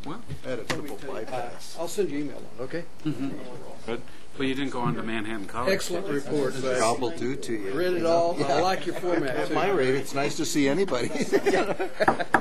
Well, editable bypass. I'll send you email on, okay? good. Well, you didn't go on to Manhattan College. Excellent report. Trouble due to you. Read it all. I like your format, At too. my rate, it's nice to see anybody. No, to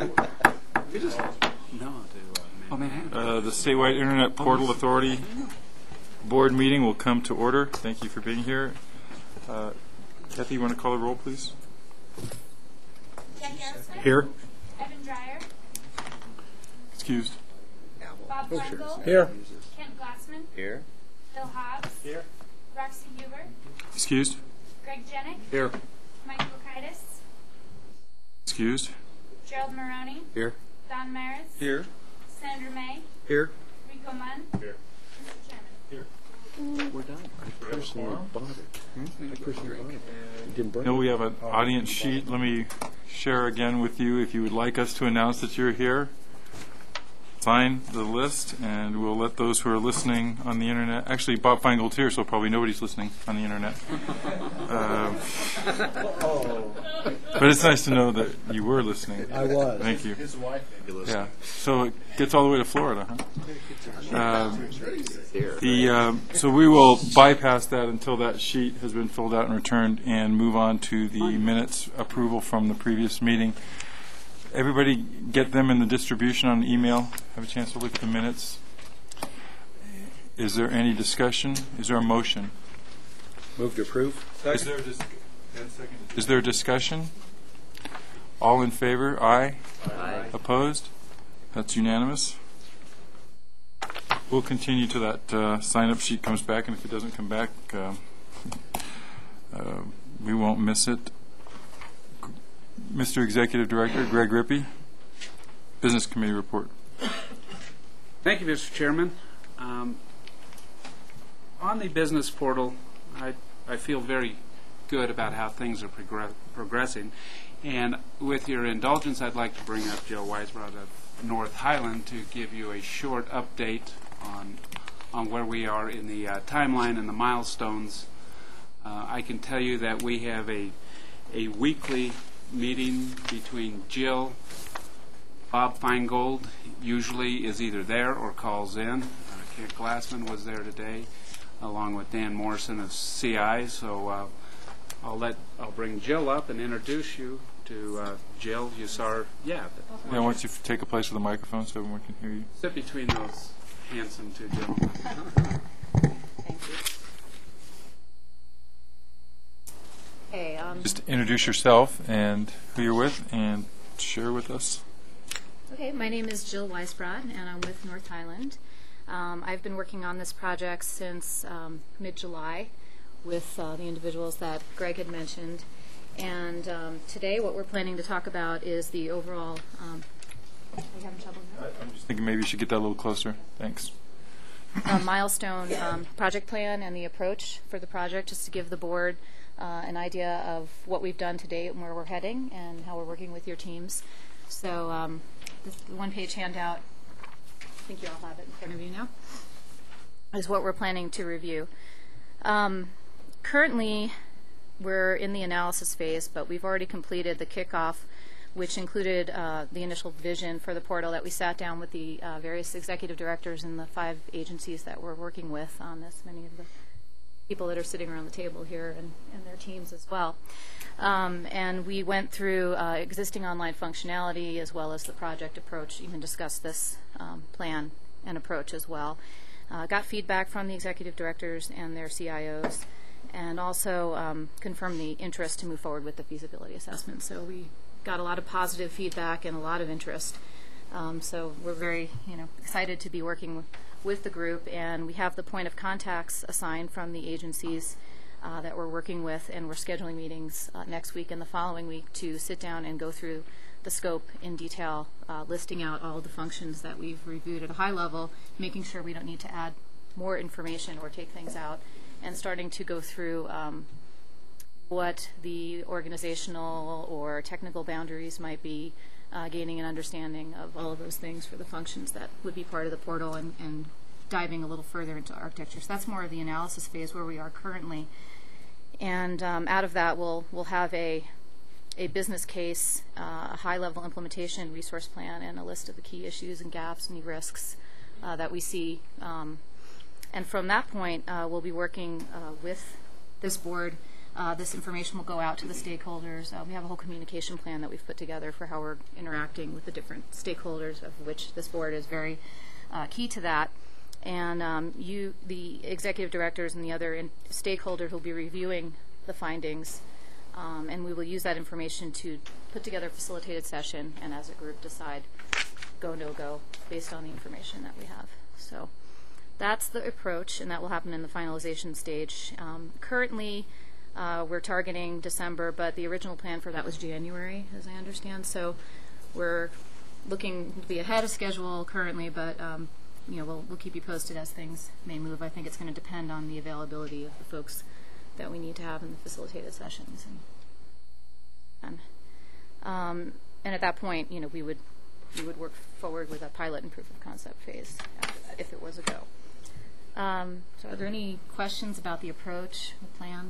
Manhattan. The Statewide Internet Portal Authority Board meeting will come to order. Thank you for being here. Kathy, you want to call the roll, please? Ken Gansman. Here. Evan Dreyer. Excused. Bob Feingold. Here. Kent Glassman. Here. Bill Hobbs. Here. Roxy Huber. Excused. Greg Jenick. Here. Mike Lukaitis. Excused. Gerald Maroney. Here. Don Maris. Here. Sandra May. Here. Rico Munn. Here. Mr. Chairman. We're done. I personally bought it. I personally bought it. You didn't burn Now it. we have an audience sheet. Let me share again with you. If you would like us to announce that you're here, sign the list, and we'll let those who are listening on the internet. Actually, Bob Feingold's here, so probably nobody's listening on the internet. But it's nice to know that you were listening. I was. Thank you. His wife may be listening. Yeah. So it gets all the way to Florida, huh? So we will bypass that until that sheet has been filled out and returned, and move on to the minutes approval from the previous meeting. Everybody get them in the distribution on email. Have a chance to look at the minutes. Is there any discussion? Is there a motion? Move to approve. Is there discussion? All in favor? Aye. Aye. Opposed? That's unanimous. We'll continue till that sign-up sheet comes back, and if it doesn't come back, we won't miss it. Mr. Executive Director, Greg Rippey, Business Committee report. Thank you, Mr. Chairman. On the business portal, I feel very good about how things are progressing. And with your indulgence, I'd like to bring up Joe Weisbrod of North Highland to give you a short update on where we are in the timeline and the milestones. I can tell you that we have a weekly meeting between Jill. Bob Feingold usually is either there or calls in. Kent Glassman was there today, along with Dan Morrison of CI. So I'll bring Jill up and introduce you to Jill. You saw her. Yeah. Yeah, once you take a place with the microphone so everyone can hear you. Sit between those handsome two gentlemen. Okay, Just introduce yourself and who you're with, and share with us. okay, my name is Jill Weisbrod, and I'm with North Highland. I've been working on this project since mid-July with the individuals that Greg had mentioned. And today what we're planning to talk about is the overall... are you having trouble now? I'm just thinking maybe you should get that a little closer. Thanks. Milestone project plan and the approach for the project, just to give the board an idea of what we've done to date and where we're heading and how we're working with your teams. So this one-page handout, I think you all have it in front of you now, is what we're planning to review. Currently, we're in the analysis phase, but we've already completed the kickoff, which included the initial vision for the portal that we sat down with the various executive directors and the 5 agencies that we're working with on this, many of the people that are sitting around the table here and their teams as well. And we went through existing online functionality as well as the project approach, even discussed this plan and approach as well. Got feedback from the executive directors and their CIOs, and also confirmed the interest to move forward with the feasibility assessment. So we got a lot of positive feedback and a lot of interest. So we're very excited to be working with the group, and we have the point of contacts assigned from the agencies that we're working with, and we're scheduling meetings next week and the following week to sit down and go through the scope in detail, listing out all the functions that we've reviewed at a high level, making sure we don't need to add more information or take things out, and starting to go through what the organizational or technical boundaries might be, gaining an understanding of all of those things for the functions that would be part of the portal, and diving a little further into architecture. So that's more of the analysis phase where we are currently. And out of that, we'll have a a business case, a high-level implementation resource plan, and a list of the key issues and gaps and risks that we see. And from that point, we'll be working with this board. This information will go out to the stakeholders. We have a whole communication plan that we've put together for how we're interacting with the different stakeholders, of which this board is very key to that. And the executive directors and the other stakeholders will be reviewing the findings, and we will use that information to put together a facilitated session and as a group decide go, no go based on the information that we have. So that's the approach, and that will happen in the finalization stage. Currently, we're targeting December, but the original plan for that was January, as I understand. So we're looking to be ahead of schedule currently, but we'll keep you posted as things may move. I think it's going to depend on the availability of the folks that we need to have in the facilitated sessions. And at that point, we would work forward with a pilot and proof of concept phase after that, if it was a go. So are there any questions about the approach, the plan?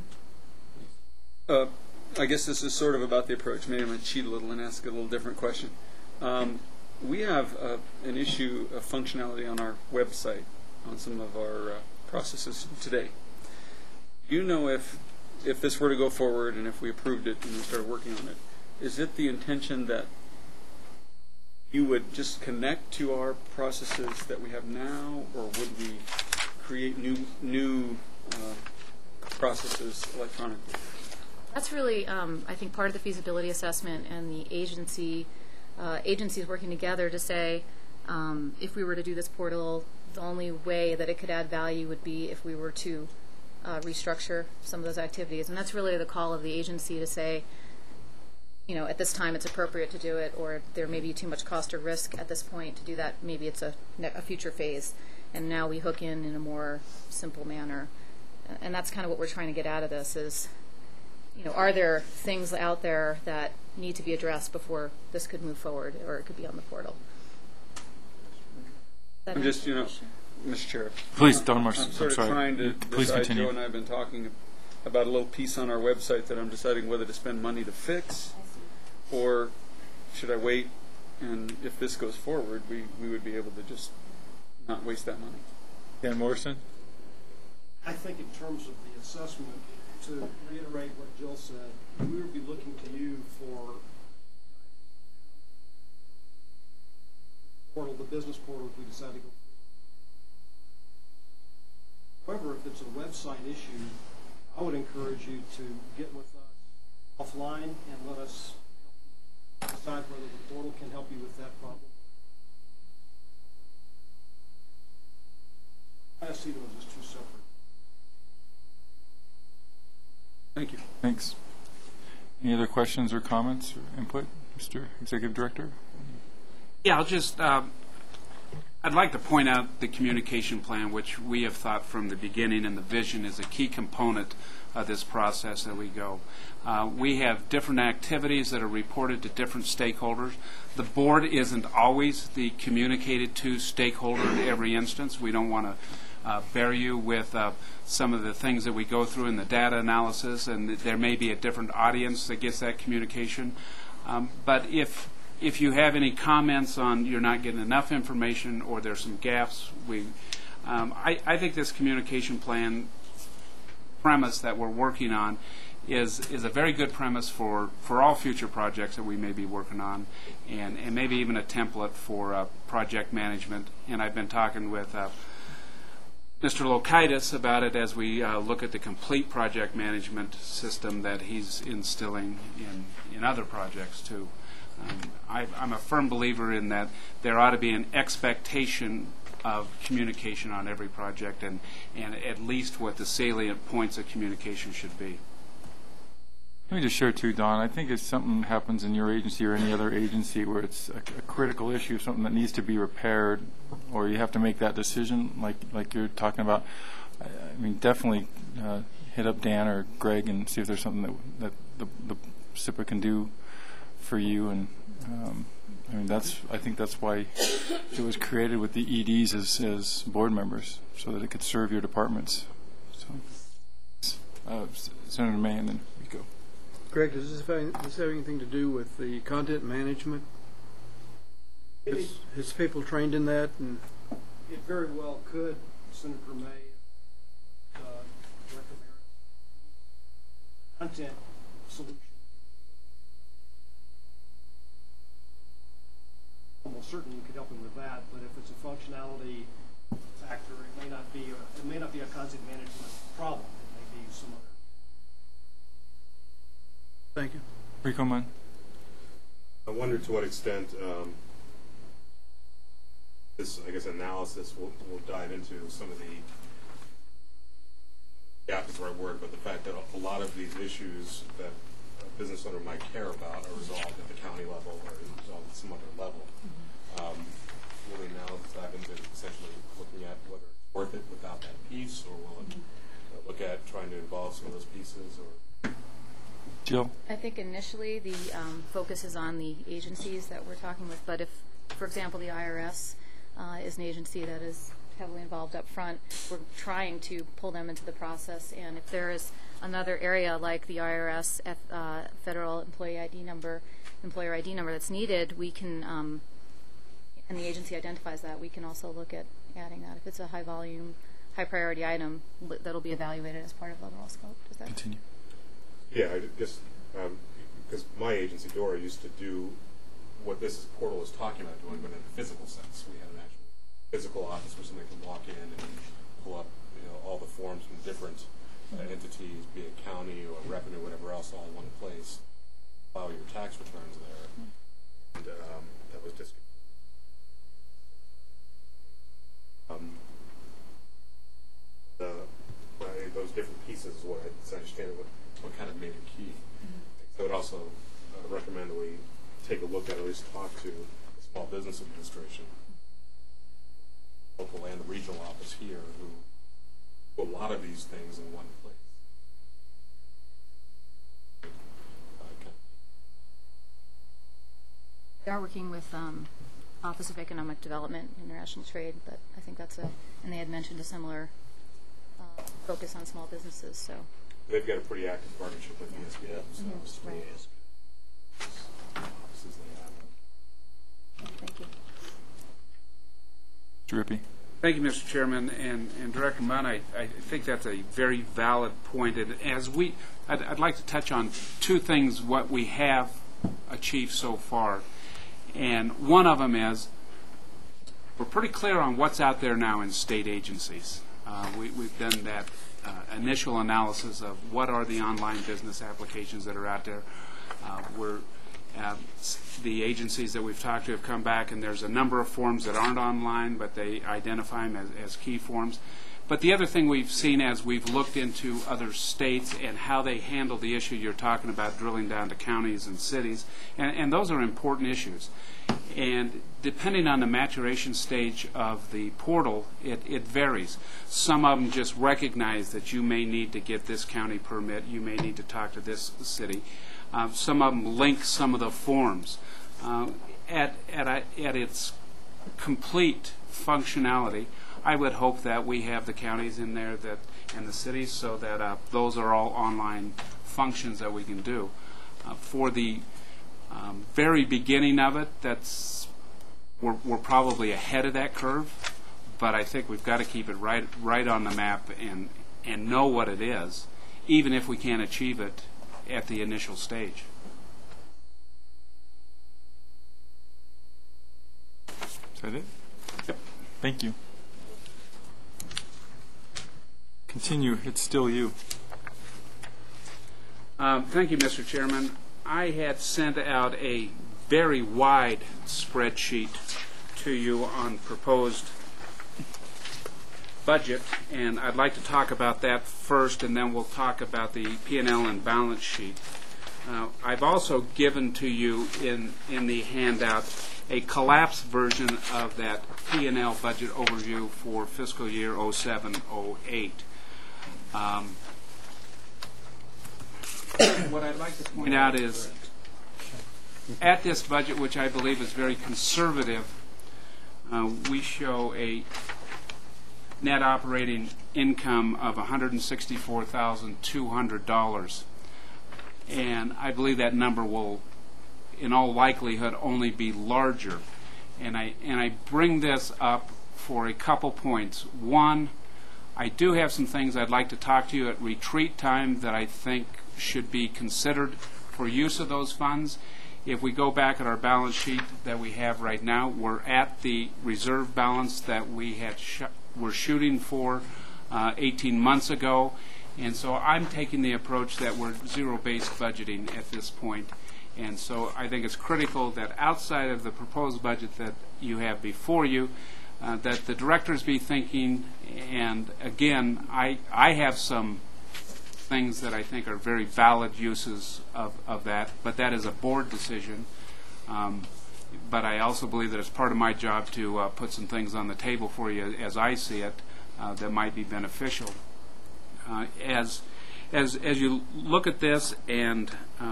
I guess this is sort of about the approach. Maybe I'm going to cheat a little and ask a little different question. We have an issue of functionality on our website on some of our processes today. Do you know if this were to go forward and if we approved it and we started working on it, is it the intention that you would just connect to our processes that we have now, or would we create new processes electronically? That's really, I think, part of the feasibility assessment and the agencies working together to say, if we were to do this portal, the only way that it could add value would be if we were to restructure some of those activities. And that's really the call of the agency to say, at this time it's appropriate to do it, or there may be too much cost or risk at this point to do that. Maybe it's a future phase, and now we hook in a more simple manner. And that's kind of what we're trying to get out of this is, are there things out there that need to be addressed before this could move forward, or it could be on the portal? I'm just, Mr. Chair. Please, Don Marsh. I'm sort of trying to Please decide. continue. Joe and I have been talking about a little piece on our website that I'm deciding whether to spend money to fix, or should I wait, and if this goes forward, we would be able to just not waste that money. Dan Morrison? I think in terms of the assessment, to reiterate what Jill said, we would be looking to you for the business portal if we decide to go. However, if it's a website issue, I would encourage you to get with us offline and let us decide whether the portal can help you with that problem. I see those as two separate. Thank you. Thanks. Any other questions or comments or input, Mr. Executive Director? Yeah, I'll just, I'd like to point out the communication plan, which we have thought from the beginning, and the vision is a key component of this process that we go. We have different activities that are reported to different stakeholders. The board isn't always the communicated to stakeholder in every instance. We don't want to bear you with some of the things that we go through in the data analysis, and there may be a different audience that gets that communication. But if you have any comments on you're not getting enough information or there's some gaps, I think this communication plan premise that we're working on is a very good premise for all future projects that we may be working on, and maybe even a template for project management. And I've been talking with Mr. Lokaitis about it as we look at the complete project management system that he's instilling in other projects too. I'm a firm believer in that there ought to be an expectation of communication on every project, and at least what the salient points of communication should be. Let me just share too, Don. I think if something happens in your agency or any other agency where it's a critical issue, something that needs to be repaired, or you have to make that decision, like you're talking about, I mean, definitely hit up Dan or Greg and see if there's something that the SIPA can do for you. And I mean, I think that's why it was created with the EDs as board members, so that it could serve your departments. So, Senator May, and then we go. Greg, does this have anything to do with the content management? Is people trained in that? And It very well could, Senator May, recommend content solution. Almost certain you could help him with that, but if it's a functionality factor, it may not be a content management problem. It may be some other. thank you. Rico Munn. I wonder to what extent this, I guess, analysis will dive into some of the gap is the right word, but the fact that a lot of these issues that a business owner might care about are resolved at the county level or resolved at some other level. Will the analysis dive into essentially looking at whether it's worth it without that piece, or will it look at trying to involve some of those pieces? Or Jill. I think initially the focus is on the agencies that we're talking with, but if, for example, the IRS is an agency that is heavily involved up front, we're trying to pull them into the process, and if there is another area like the IRS federal employer ID number that's needed, we can, and the agency identifies that, we can also look at adding that. If it's a high volume, high priority item, that'll be evaluated as part of the overall scope. Does that Continue. yeah, I just because my agency Dora used to do what this portal is talking about doing, but in a physical sense. We had an actual physical office where somebody can walk in and pull up, all the forms from different entities, be it county or revenue, whatever else, all in one place. File your tax returns there, and that was just. Those different pieces is what I understand what kind of made it key. So I would also recommend that we take a look at least talk to the Small Business Administration, local and the regional office here, who do a lot of these things in one place. We are working with Office of Economic Development, International Trade, but I think that's and they had mentioned a similar focus on small businesses. So they've got a pretty active partnership with USBF. So right. offices they have. Thank you. Drippy. Thank you, Mr. Chairman, and Director Munn. I think that's a very valid point. And I'd like to touch on two things what we have achieved so far, and one of them is we're pretty clear on what's out there now in state agencies. We've done that initial analysis of what are the online business applications that are out there. The agencies that we've talked to have come back, and there's a number of forms that aren't online, but they identify them as key forms. But the other thing we've seen as we've looked into other states and how they handle the issue you're talking about, drilling down to counties and cities, and those are important issues. And depending on the maturation stage of the portal, it varies. Some of them just recognize that you may need to get this county permit, you may need to talk to this city. Some of them link some of the forms. At its complete functionality, I would hope that we have the counties in there and the cities so that those are all online functions that we can do. For the very beginning of it, we're probably ahead of that curve, but I think we've got to keep it right on the map and know what it is, even if we can't achieve it at the initial stage. Is that it? Yep. Thank you. Continue. It's still you. Thank you, Mr. Chairman. I had sent out a very wide spreadsheet to you on proposed budget, and I'd like to talk about that first, and then we'll talk about the P&L and balance sheet. I've also given to you in the handout a collapsed version of that P&L budget overview for fiscal year 07-08. What I'd like to point out is at this budget, which I believe is very conservative, we show a net operating income of $164,200. and I believe that number will, in all likelihood, only be larger. And I bring this up for a couple points. One, I do have some things I'd like to talk to you at retreat time that I think should be considered for use of those funds. If we go back at our balance sheet that we have right now, we're at the reserve balance that we had were shooting for 18 months ago, and so I'm taking the approach that we're zero-based budgeting at this point. And so I think it's critical that outside of the proposed budget that you have before you, that the directors be thinking, and again, I have some things that I think are very valid uses of that, but that is a board decision. But I also believe that it's part of my job to put some things on the table for you as I see it that might be beneficial. As you look at this, and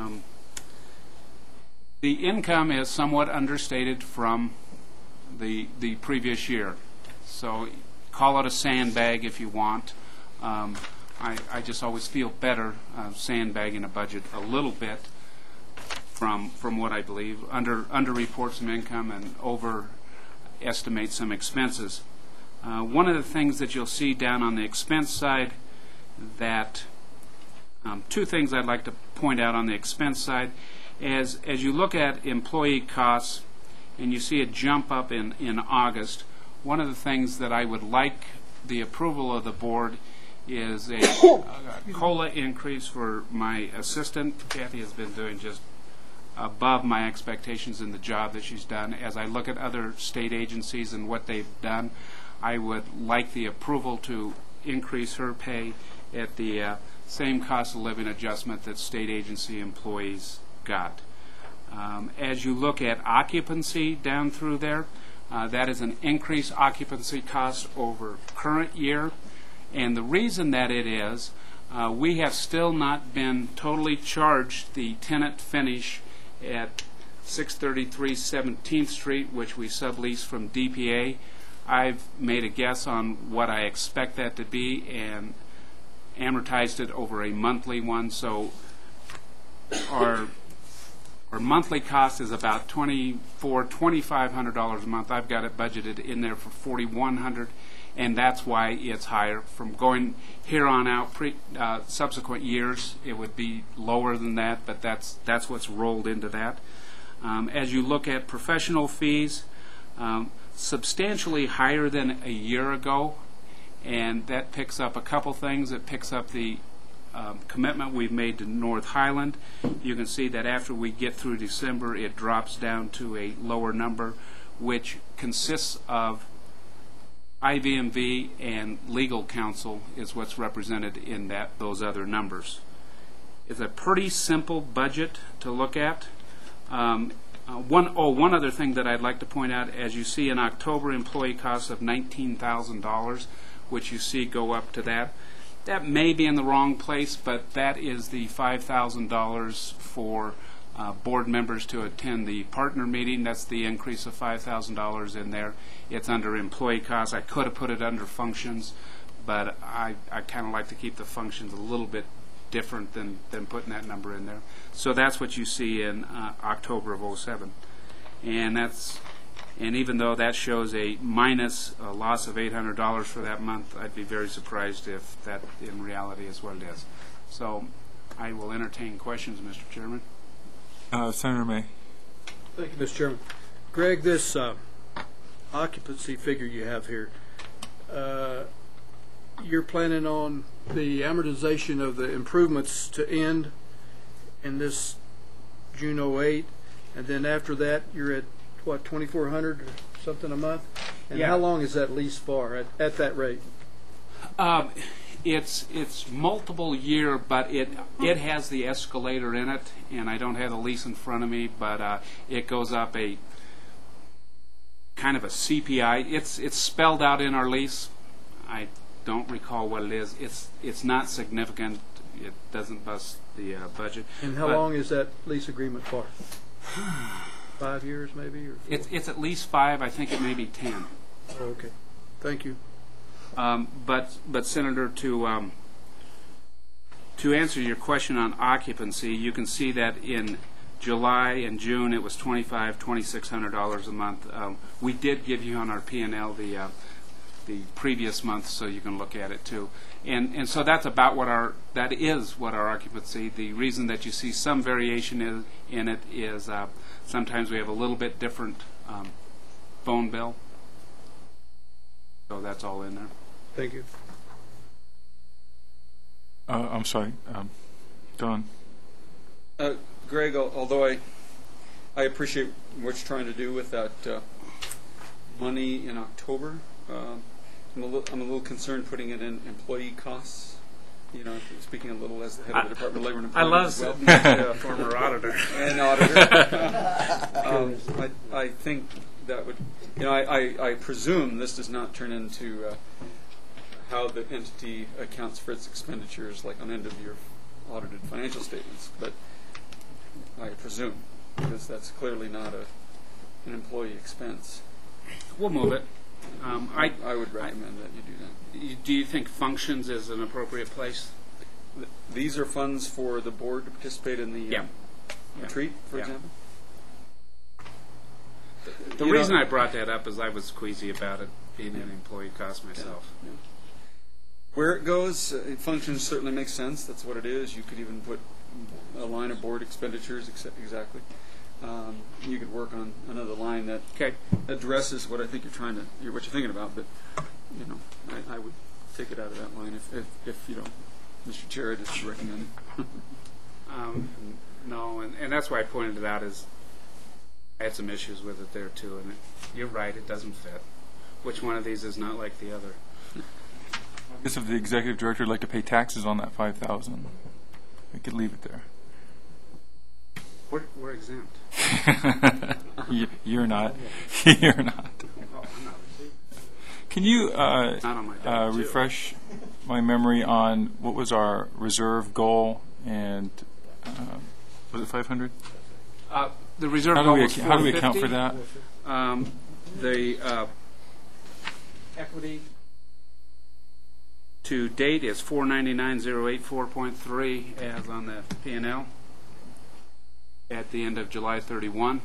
the income is somewhat understated from the previous year. So call it a sandbag if you want. I just always feel better sandbagging a budget a little bit from what I believe, under-report some income and overestimate some expenses. One of the things that you'll see down on the expense side, that two things I'd like to point out on the expense side. As you look at employee costs and you see a jump up in August, one of the things that I would like the approval of the board is a COLA increase for my assistant. Kathy has been doing just above my expectations in the job that she's done. As I look at other state agencies and what they've done, I would like the approval to increase her pay at the same cost of living adjustment that state agency employees got. As you look at occupancy down through there, that is an increased occupancy cost over current year. And the reason that it is, we have still not been totally charged the tenant finish at 633 17th Street, which we sublease from DPA. I've made a guess on what I expect that to be and amortized it over a monthly one. So our monthly cost is about $2,500 a month. I've got it budgeted in there for $4,100, and that's why it's higher. From going here on out, subsequent years, it would be lower than that, but that's what's rolled into that. As you look at professional fees, substantially higher than a year ago, and that picks up a couple things. It picks up the commitment we've made to North Highland. You can see that after we get through December, it drops down to a lower number, which consists of IVMV and legal counsel is what's represented in those other numbers. It's a pretty simple budget to look at. One other thing that I'd like to point out, as you see in October, employee costs of $19,000, which you see go up to that. That may be in the wrong place, but that is the $5,000 for board members to attend the partner meeting. That's the increase of $5,000 in there. It's under employee costs. I could have put it under functions, but I kind of like to keep the functions a little bit different than putting that number in there. So that's what you see in October of 2007. And even though that shows a loss of $800 for that month, I'd be very surprised if that in reality is what it is. So I will entertain questions, Mr. Chairman. Senator May. Thank you, Mr. Chairman. Greg, this occupancy figure you have here, you're planning on the amortization of the improvements to end in this June 08, and then after that you're at what, $2,400 or something a month? And Yeah. how long is that lease for at that rate? It's multiple year, but it has the escalator in it, and I don't have the lease in front of me, but it goes up a kind of a CPI. It's spelled out in our lease. I don't recall what it is. It's not significant. It doesn't bust the budget. And how long is that lease agreement for? 5 years, maybe? Or It's at least 5. I think it may be 10. Oh, okay. Thank you. But Senator, to to answer your question on occupancy, you can see that in July and June it was $2,600 a month. We did give you on our P&L the previous month, so you can look at it too. And so that's about what our occupancy. The reason that you see some variation in it is sometimes we have a little bit different phone bill. So that's all in there. Thank you. I'm sorry, Don. Greg, although I appreciate what you're trying to do with that money in October, I'm a little concerned putting it in employee costs. You know, speaking a little as the head of the Department of Labor and Employment as well. I love former auditor. And auditor. I think that would, you know, I presume this does not turn into how the entity accounts for its expenditures, like on end-of-year audited financial statements, but I presume, because that's clearly not an employee expense. We'll move it. I would recommend that you do that. Do you think functions is an appropriate place? These are funds for the board to participate in the retreat, for example? The reason I brought that up is I was queasy about it being an employee cost myself. Yeah. Where it goes, functions certainly makes sense. That's what it is. You could even put a line of board expenditures, exactly. You could work on another line that addresses what I think what you're thinking about. But you know, I would take it out of that line if you know, Mr. Chair, I just recommend it. No, and that's why I pointed it out. Is I had some issues with it there too, and you're right, it doesn't fit. Which one of these is not like the other? I guess if the executive director would like to pay taxes on that $5,000, we could leave it there. We're exempt. You're not. You're not. Oh, I'm not. Can you Not on my W-2. refresh my memory on what was our reserve goal, and was it 500? The reserve How goal was do we account for that? The equity to date is 499,084.3 as on the P&L at the end of July 31.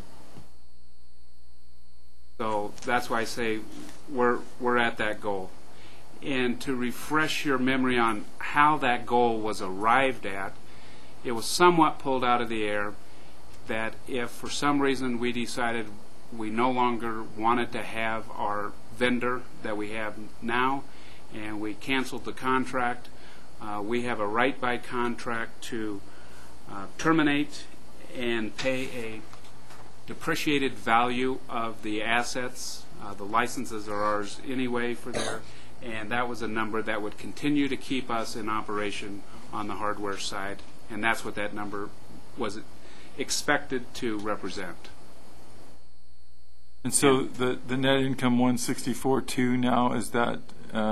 So that's why I say we're at that goal. And to refresh your memory on how that goal was arrived at, it was somewhat pulled out of the air that if for some reason we decided we no longer wanted to have our vendor that we have now, and we canceled the contract, we have a right by contract to terminate and pay a depreciated value of the assets. The licenses are ours anyway for there, and that was a number that would continue to keep us in operation on the hardware side, and that's what that number was expected to represent. And so the net income 164.2 now, is that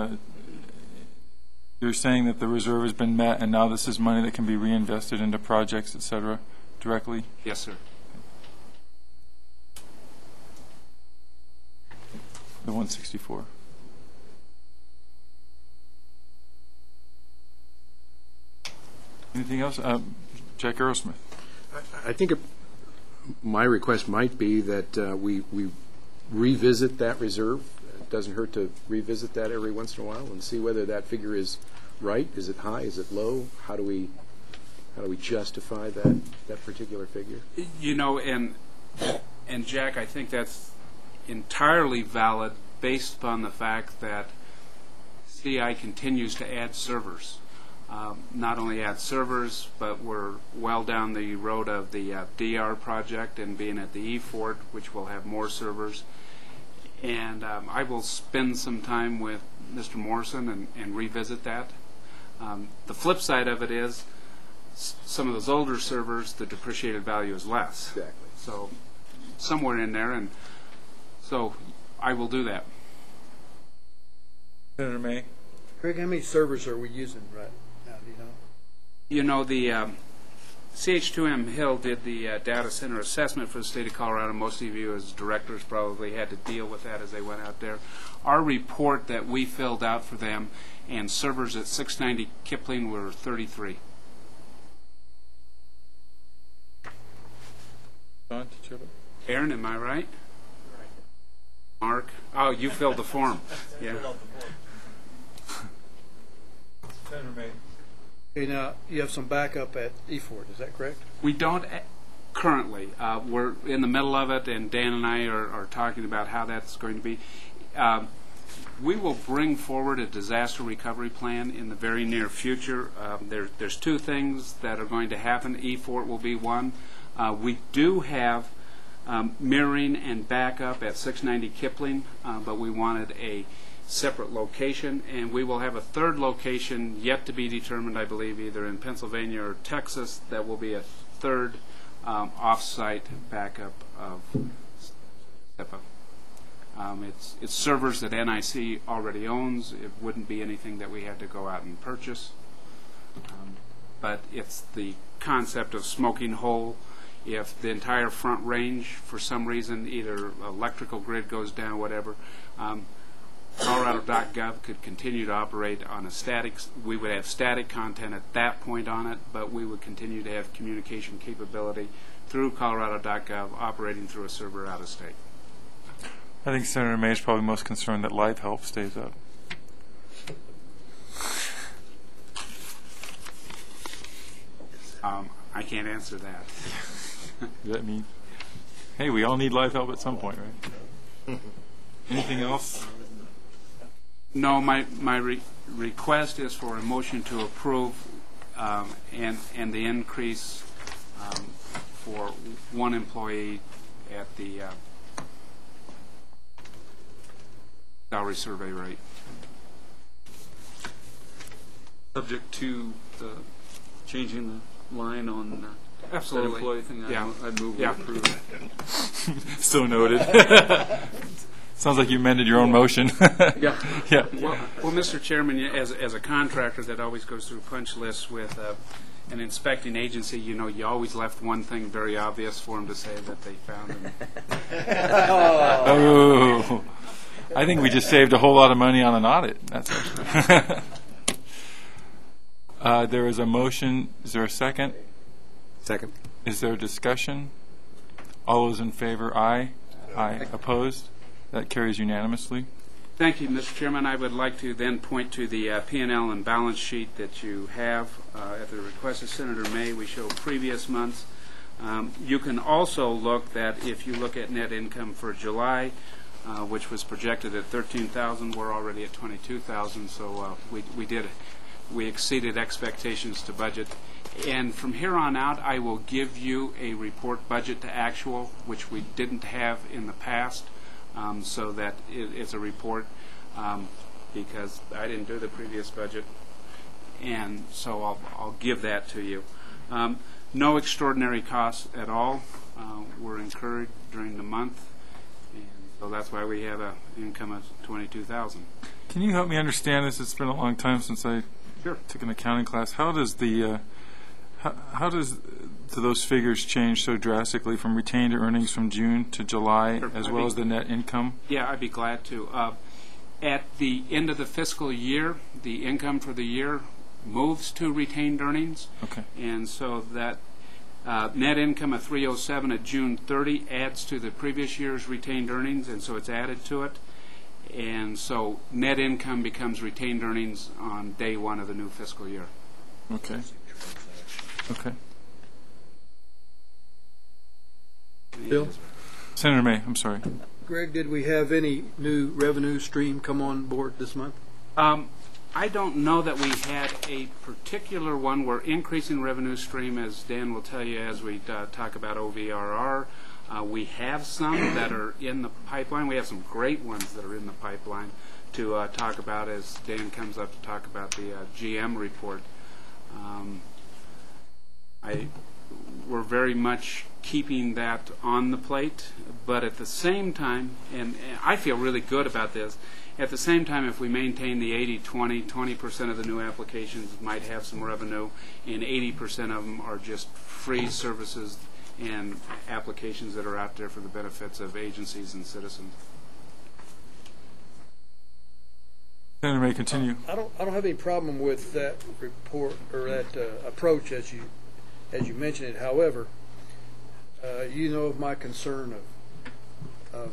you're saying that the reserve has been met and now this is money that can be reinvested into projects, et cetera, directly? Yes, sir. The 164. Anything else? Jack Aerosmith. I think my request might be that we revisit that reserve. It doesn't hurt to revisit that every once in a while and see whether that figure is right. Is it high? Is it low? How do we justify that particular figure? You know, and Jack, I think that's entirely valid based upon the fact that CI continues to add servers. Not only add servers, but we're well down the road of the DR project and being at the eFort, which will have more servers. And I will spend some time with Mr. Morrison and revisit that. The flip side of it is some of those older servers, the depreciated value is less. Exactly. So somewhere in there, and so I will do that. Senator May. Craig, how many servers are we using right now? Do you know? You know, the CH2M Hill did the data center assessment for the state of Colorado. Most of you as directors probably had to deal with that as they went out there. Our report that we filled out for them and servers at 690 Kipling were 33. Don, did you have it? Aaron, am I right? Mark? Oh, you filled the form. Yeah. Senator May. Okay, now, you have some backup at E-Ford, is that correct? We don't currently. We're in the middle of it, and Dan and I are talking about how that's going to be. We will bring forward a disaster recovery plan in the very near future. There's two things that are going to happen. E-Fort will be one. We do have mirroring and backup at 690 Kipling, but we wanted a separate location, and we will have a third location yet to be determined, I believe, either in Pennsylvania or Texas, that will be a third off-site backup of SEPA. It's servers that NIC already owns. It wouldn't be anything that we had to go out and purchase. But it's the concept of smoking whole. If the entire front range, for some reason, either electrical grid goes down, whatever, Colorado.gov could continue to operate on a static. We would have static content at that point on it, but we would continue to have communication capability through Colorado.gov operating through a server out of state. I think Senator May is probably most concerned that Live Help stays up. I can't answer that. Does that mean, hey, we all need Live Help at some point, right? Anything else? No, my request is for a motion to approve and the increase for one employee at the salary survey rate. Subject to the changing the line on that Absolutely. employee thing, Yeah. I'd move Yeah. to approve. So noted. Sounds like you amended your own motion. Yeah. Yeah. Well, Mr. Chairman, as a contractor that always goes through punch lists with an inspecting agency, you know, you always left one thing very obvious for them to say that they found. Oh, I think we just saved a whole lot of money on an audit. That's actually. There is a motion. Is there a second? Second. Is there a discussion? All those in favor, aye. Aye. Opposed? That carries unanimously. Thank you, Mr. Chairman. I would like to then point to the P&L and balance sheet that you have. At the request of Senator May, we show previous months. You can also look that if you look at net income for July, which was projected at $13,000, we're already at $22,000. So we exceeded expectations to budget. And from here on out, I will give you a report budget to actual, which we didn't have in the past. So that it's a report because I didn't do the previous budget, and so I'll give that to you. No extraordinary costs at all were incurred during the month, and so that's why we have an income of $22,000. Can you help me understand this? It's been a long time since I took an accounting class. How does the do those figures change so drastically from retained earnings from June to July, as well as the net income? Yeah, I'd be glad to. At the end of the fiscal year, the income for the year moves to retained earnings. Okay. And so that net income of $307 at June 30 adds to the previous year's retained earnings, and so it's added to it. And so net income becomes retained earnings on day one of the new fiscal year. Okay. Okay. Bill? Senator May, I'm sorry. Greg, did we have any new revenue stream come on board this month? I don't know that we had a particular one. We're increasing revenue stream, as Dan will tell you as we talk about OVRR. We have some that are in the pipeline. We have some great ones that are in the pipeline to talk about as Dan comes up to talk about the GM report. We're very much keeping that on the plate, but at the same time, and I feel really good about this, at the same time, if we maintain the 80-20, 20% of the new applications might have some revenue, and 80% of them are just free services and applications that are out there for the benefits of agencies and citizens. Senator May, continue. I don't have any problem with that report or that approach as you mentioned it. However, you know of my concern of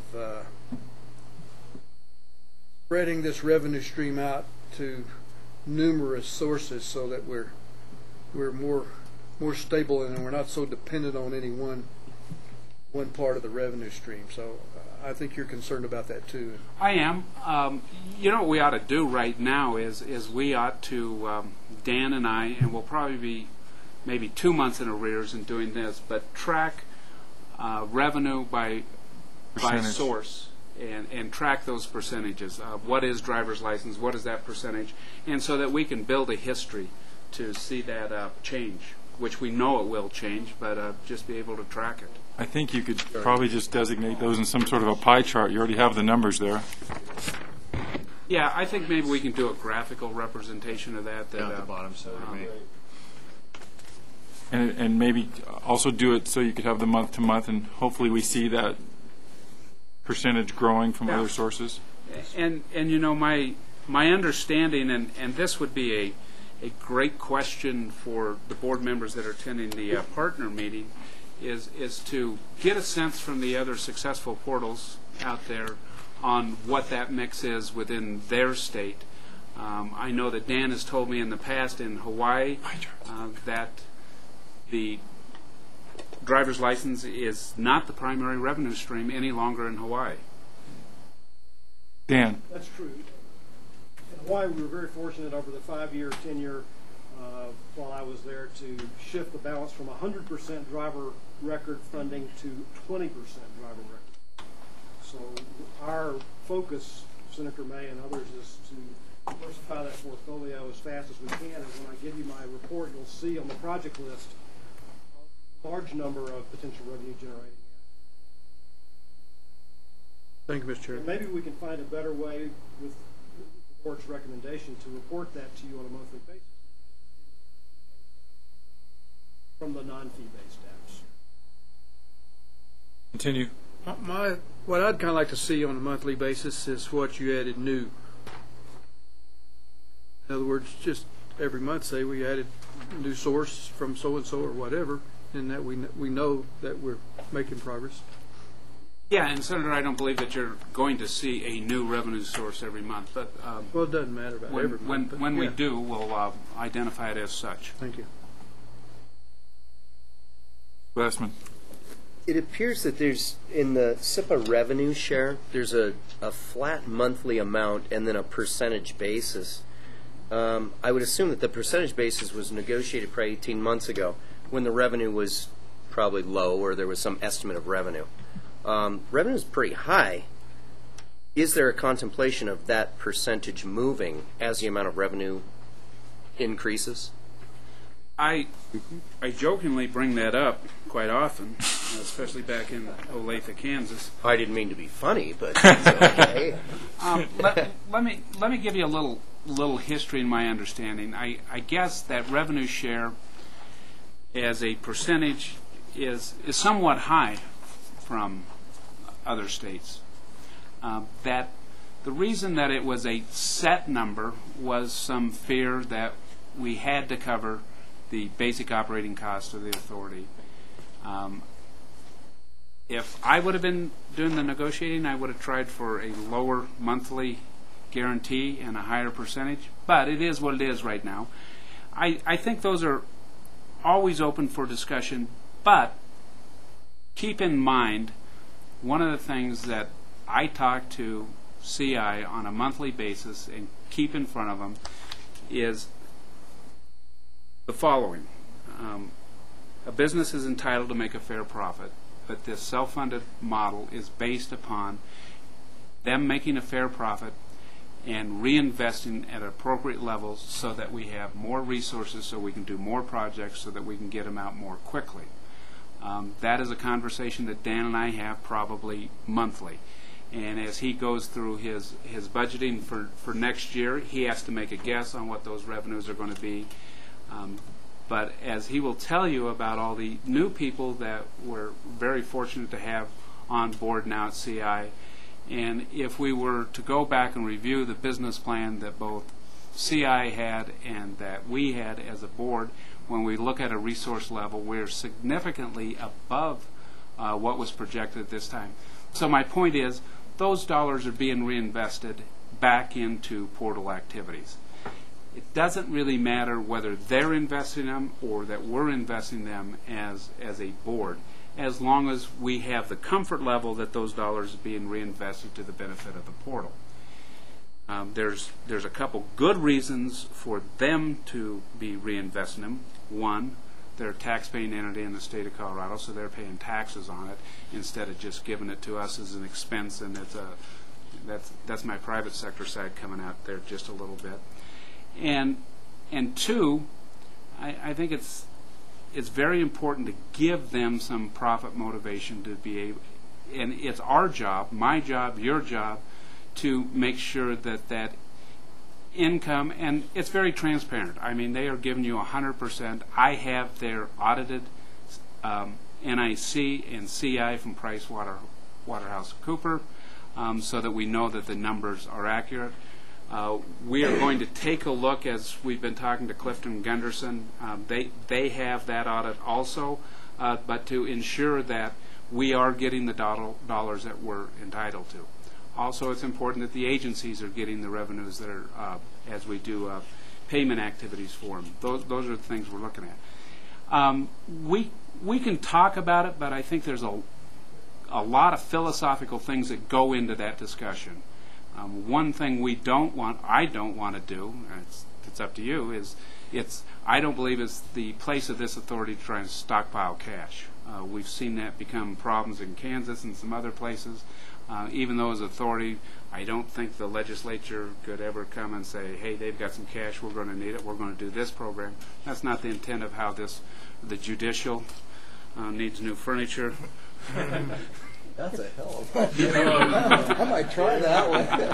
spreading this revenue stream out to numerous sources so that we're more stable and we're not so dependent on any one part of the revenue stream. So I think you're concerned about that too. I am. You know what we ought to do right now is we ought to, Dan and I, and we'll probably be maybe 2 months in arrears in doing this, but track revenue by source and track those percentages. What is driver's license? What is that percentage? And so that we can build a history to see that change, which we know it will change, but just be able to track it. I think you could probably just designate those in some sort of a pie chart. You already have the numbers there. Yeah, I think maybe we can do a graphical representation of that. Down at the bottom, so And maybe also do it so you could have the month to month, and hopefully we see that percentage growing from other sources. And you know, my understanding, and this would be a great question for the board members that are attending the partner meeting, is to get a sense from the other successful portals out there on what that mix is within their state. I know that Dan has told me in the past in Hawaii that the driver's license is not the primary revenue stream any longer in Hawaii. Dan. That's true. In Hawaii, we were very fortunate over the 5-year, 10-year while I was there to shift the balance from 100% driver record funding to 20% driver record. So our focus, Senator May and others, is to diversify that portfolio as fast as we can. And when I give you my report, you'll see on the project list a large number of potential revenue generating. Thank you, Mr. Chairman. Maybe we can find a better way with the board's recommendation to report that to you on a monthly basis from the non-fee-based apps. Continue. What I'd kind of like to see on a monthly basis is what you added new. In other words, just every month say we added a new source from so-and-so or whatever, and that we know that we're making progress. Yeah, and Senator, I don't believe that you're going to see a new revenue source every month, but Well, it doesn't matter about every month. but when we yeah. do, we'll identify it as such. Thank you. Glassman. It appears that there's, in the SIPA revenue share, there's a flat monthly amount and then a percentage basis. I would assume that the percentage basis was negotiated probably 18 months ago when the revenue was probably low or there was some estimate of revenue. Revenue is pretty high. Is there a contemplation of that percentage moving as the amount of revenue increases? I jokingly bring that up quite often, especially back in Olathe, Kansas. I didn't mean to be funny, but it's okay. Let me give you a little history in my understanding. I guess that revenue share as a percentage is somewhat high from other states. That the reason that it was a set number was some fear that we had to cover the basic operating cost of the authority. If I would have been doing the negotiating, I would have tried for a lower monthly guarantee and a higher percentage, but it is what it is right now. I think those are always open for discussion, but keep in mind, one of the things that I talk to CI on a monthly basis and keep in front of them is the following. A business is entitled to make a fair profit, but this self-funded model is based upon them making a fair profit and reinvesting at appropriate levels so that we have more resources, so we can do more projects, so that we can get them out more quickly. That is a conversation that Dan and I have probably monthly. And as he goes through his budgeting for next year, he has to make a guess on what those revenues are going to be. But as he will tell you about all the new people that we're very fortunate to have on board now at CI, and if we were to go back and review the business plan that both CI had and that we had as a board, when we look at a resource level, we're significantly above what was projected at this time. So my point is, those dollars are being reinvested back into portal activities. It doesn't really matter whether they're investing them or that we're investing them as a board, as long as we have the comfort level that those dollars are being reinvested to the benefit of the portal. There's a couple good reasons for them to be reinvesting them. One, they're a tax-paying entity in the state of Colorado, so they're paying taxes on it instead of just giving it to us as an expense, and that's my private sector side coming out there just a little bit. And two, I think it's very important to give them some profit motivation to be able, and it's our job, my job, your job, to make sure that income, and it's very transparent. I mean, they are giving you 100%. I have their audited NIC and CI from PricewaterhouseCoopers, so that we know that the numbers are accurate. We are going to take a look, as we've been talking to Clifton Gunderson. They have that audit also, but to ensure that we are getting the dollars that we're entitled to. Also, it's important that the agencies are getting the revenues that are, as we do payment activities for them. Those are the things we're looking at. We can talk about it, but I think there's a lot of philosophical things that go into that discussion. One thing I don't want to do, and it's up to you, is I don't believe it's the place of this authority to try and stockpile cash. We've seen that become problems in Kansas and some other places. Even though as authority, I don't think the legislature could ever come and say, hey, they've got some cash, we're going to need it, we're going to do this program. That's not the intent of how the judicial needs new furniture. That's a hell of a I might try that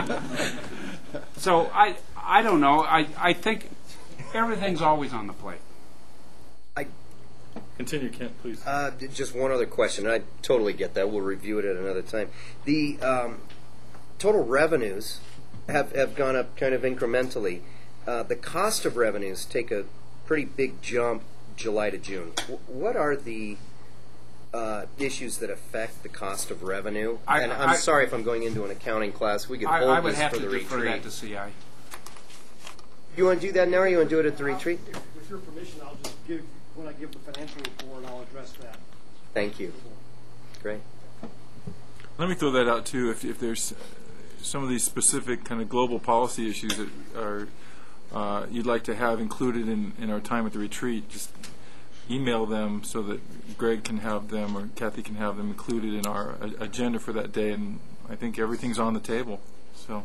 one. So I don't know. I think everything's always on the plate. Continue, Kent, please. Just one other question. I totally get that. We'll review it at another time. The total revenues have gone up kind of incrementally. The cost of revenues take a pretty big jump July to June. What are the issues that affect the cost of revenue? And I'm sorry if I'm going into an accounting class. We could hold I would this have for to the defer retreat. that to CI. You want to do that now, or you want to do it at the retreat? With your permission, I'll just when I give the financial report, I'll address that. Thank you. Great. Let me throw that out too. If there's some of these specific kind of global policy issues that are you'd like to have included in our time at the retreat, just email them so that Greg can have them or Kathy can have them included in our agenda for that day. And I think everything's on the table. So,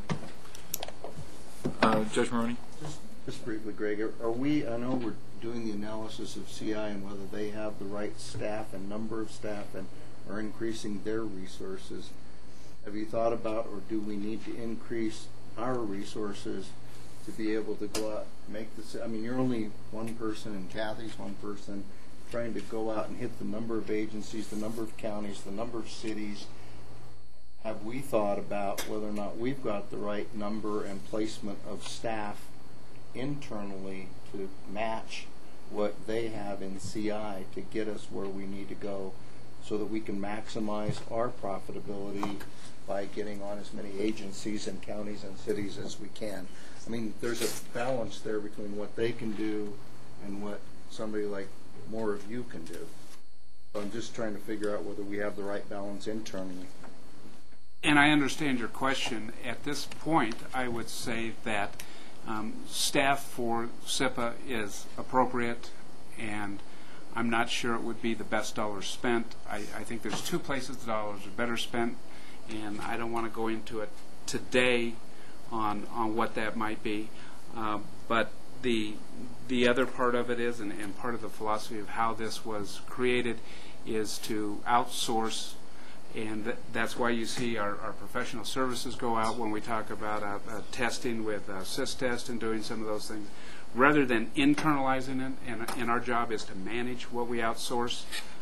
Judge Maroney. Just briefly, Greg, are we, I know we're doing the analysis of CI and whether they have the right staff and number of staff and are increasing their resources. Have you thought about, or do we need to increase our resources to be able to go out and make this? I mean, you're only one person and Kathy's one person trying to go out and hit the number of agencies, the number of counties, the number of cities. Have we thought about whether or not we've got the right number and placement of staff internally to match what they have in CI to get us where we need to go so that we can maximize our profitability by getting on as many agencies and counties and cities as we can? I mean, there's a balance there between what they can do and what somebody like more of you can do. So I'm just trying to figure out whether we have the right balance internally. And I understand your question. At this point, I would say that staff for SIPA is appropriate, and I'm not sure it would be the best dollars spent. I think there's two places the dollars are better spent, and I don't want to go into it today on what that might be. But the other part of it is, and part of the philosophy of how this was created, is to outsource, and that's why you see our professional services go out when we talk about testing with SysTest and doing some of those things, rather than internalizing it. And our job is to manage what we outsource.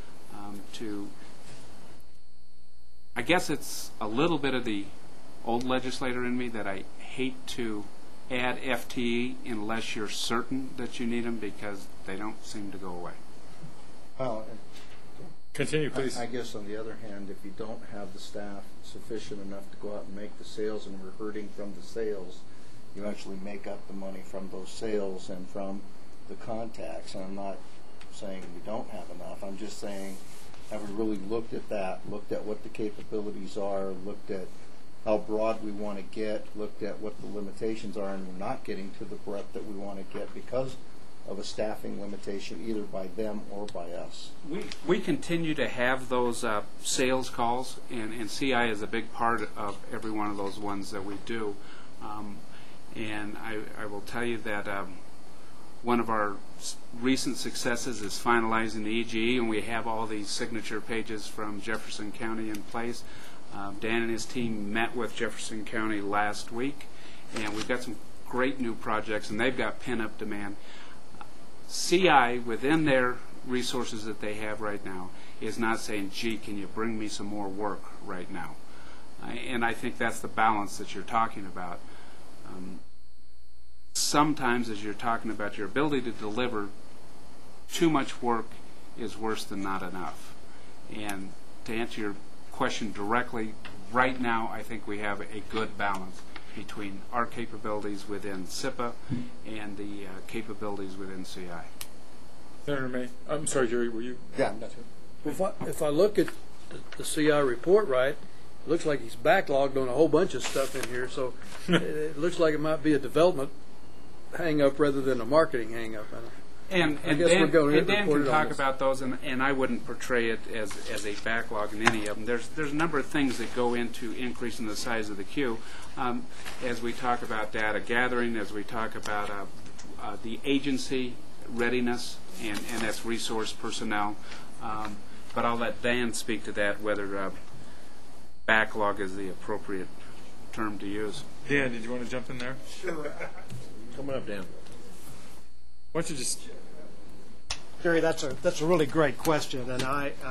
I guess it's a little bit of the old legislator in me that I hate to add FTE unless you're certain that you need them, because they don't seem to go away. Well, Continue, please. I guess on the other hand, if you don't have the staff sufficient enough to go out and make the sales, and we're hurting from the sales, you actually make up the money from those sales and from the contacts. And I'm not saying we don't have enough. I'm just saying, have we really looked at that, looked at what the capabilities are, looked at how broad we want to get, looked at what the limitations are, and we're not getting to the breadth that we want to get because of a staffing limitation either by them or by us. We continue to have those sales calls, and CI is a big part of every one of those ones that we do. And I will tell you that one of our recent successes is finalizing the EGE, and we have all these signature pages from Jefferson County in place. Dan and his team met with Jefferson County last week, and we've got some great new projects, and they've got pent-up demand. CI, within their resources that they have right now, is not saying, gee, can you bring me some more work right now? And I think that's the balance that you're talking about. Sometimes, as you're talking about your ability to deliver, too much work is worse than not enough. And to answer your question directly, right now I think we have a good balance between our capabilities within SIPA and the capabilities within CI. Senator May. I'm sorry, Jerry, were you? Yeah. If I look at the CI report right, it looks like he's backlogged on a whole bunch of stuff in here, so it looks like it might be a development hang-up rather than a marketing hang-up. And I guess we're going to Dan report can it on talk this. about those, and I wouldn't portray it as a backlog in any of them. There's a number of things that go into increasing the size of the queue. As we talk about data gathering, as we talk about the agency readiness, and that's resource personnel. But I'll let Dan speak to that, whether backlog is the appropriate term to use. Dan, did you want to jump in there? Sure. Coming up, Dan. Why don't you just... Jerry, that's a really great question, and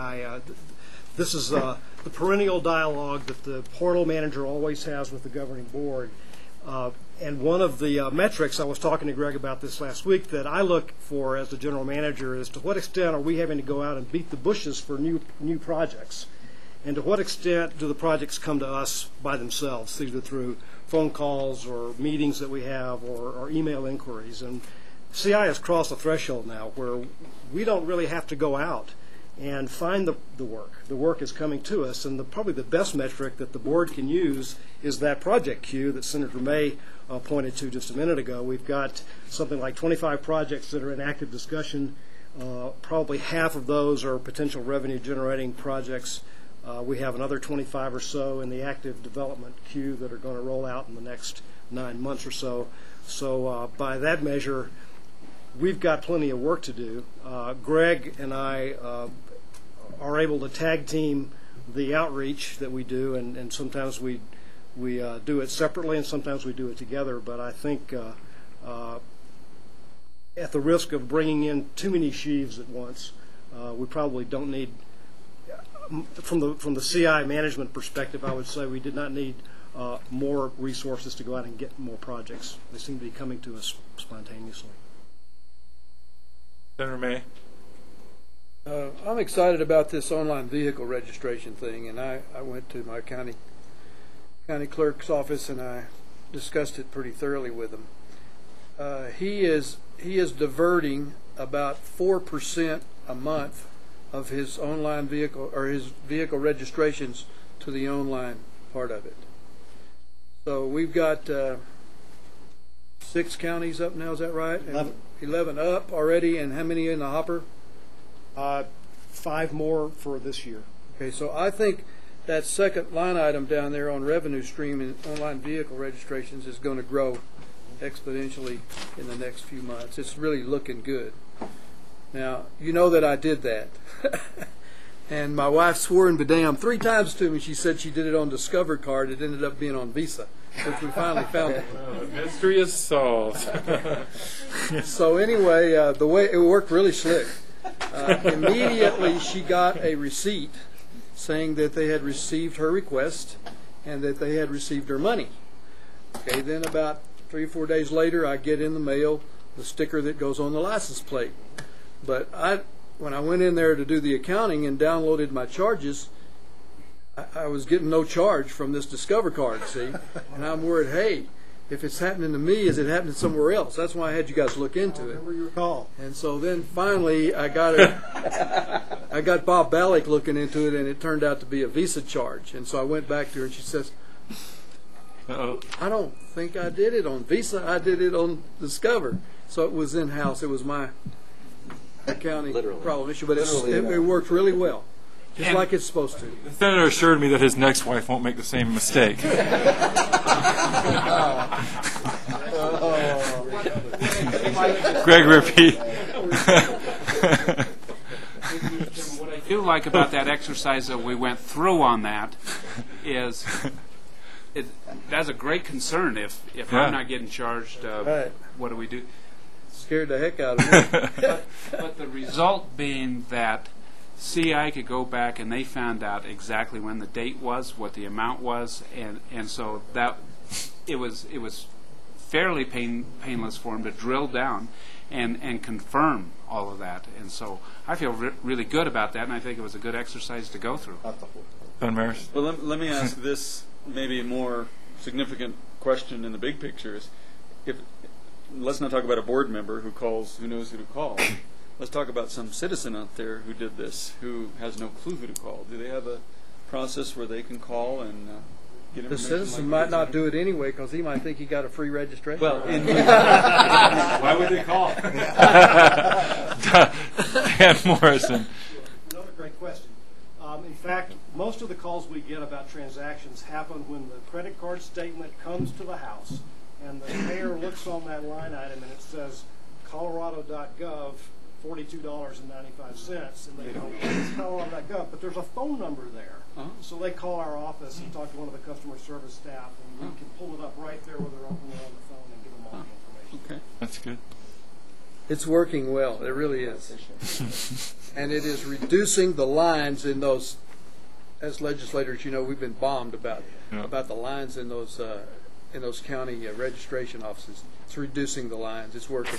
this is the perennial dialogue that the portal manager always has with the governing board. And one of the metrics, I was talking to Greg about this last week, that I look for as the general manager is to what extent are we having to go out and beat the bushes for new projects, and to what extent do the projects come to us by themselves, either through phone calls or meetings that we have or email inquiries. And CI has crossed the threshold now where we don't really have to go out and find the work. The work is coming to us, and probably the best metric that the board can use is that project queue that Senator May pointed to just a minute ago. We've got something like 25 projects that are in active discussion. Probably half of those are potential revenue-generating projects. We have another 25 or so in the active development queue that are going to roll out in the next 9 months or so. So by that measure, we've got plenty of work to do. Greg and I are able to tag team the outreach that we do, and sometimes we do it separately and sometimes we do it together. But I think at the risk of bringing in too many sheaves at once, we probably don't need, from the CI management perspective, I would say we did not need more resources to go out and get more projects. They seem to be coming to us spontaneously. Senator May. I'm excited about this online vehicle registration thing, and I went to my county clerk's office and I discussed it pretty thoroughly with him. He is diverting about 4% a month of his online vehicle or his vehicle registrations to the online part of it. So we've got 6 counties up now, is that right? 11 up already, and how many in the hopper? 5 more for this year. Okay, so I think that second line item down there on revenue stream and online vehicle registrations is going to grow exponentially in the next few months. It's really looking good. Now, you know that I did that. And my wife swore and be damned 3 times to me. She said she did it on Discover card. It ended up being on Visa, which we finally found it. The mystery is solved. So anyway, the way it worked really slick. Immediately she got a receipt saying that they had received her request and that they had received her money. Okay, then about 3 or 4 days later, I get in the mail the sticker that goes on the license plate. But when I went in there to do the accounting and downloaded my charges, I was getting no charge from this Discover card, see? And I'm worried, hey, if it's happening to me, is it happening somewhere else? That's why I had you guys look into it. Remember your call. And so then finally I got Bob Balick looking into it, and it turned out to be a Visa charge. And so I went back to her, and she says, Uh-oh. I don't think I did it on Visa. I did it on Discover. So it was in-house. It was my accounting problem issue, but it worked really well, just like it's supposed to. The senator assured me that his next wife won't make the same mistake. Greg, repeat. What I do like about that exercise that we went through on that is that's a great concern. If Yeah. I'm not getting charged, Right. what do we do? Scared the heck out of me. But the result being that CI could go back and they found out exactly when the date was, what the amount was, and so that it was fairly painless for them to drill down and confirm all of that. And so I feel really good about that, and I think it was a good exercise to go through. Ben Maris. Well, let me ask this maybe more significant question in the big picture is, let's not talk about a board member who calls, who knows who to call. Let's talk about some citizen out there who did this, who has no clue who to call. Do they have a process where they can call and get The information? citizen might not do it anyway because he might think he got a free registration. Well, Why would they call? Dan Morrison. Another great question. In fact, most of the calls we get about transactions happen when the credit card statement comes to the house and the payer looks on that line item and it says colorado.gov, $42.95, and they go, it's colorado.gov, but there's a phone number there. So they call our office and talk to one of the customer service staff, and we can pull it up right there with their own on the phone and give them all the information. Okay. That's good. It's working well. It really is. And it is reducing the lines in those, as legislators, you know, we've been bombed about the lines in those county registration offices. It's reducing the lines. It's working.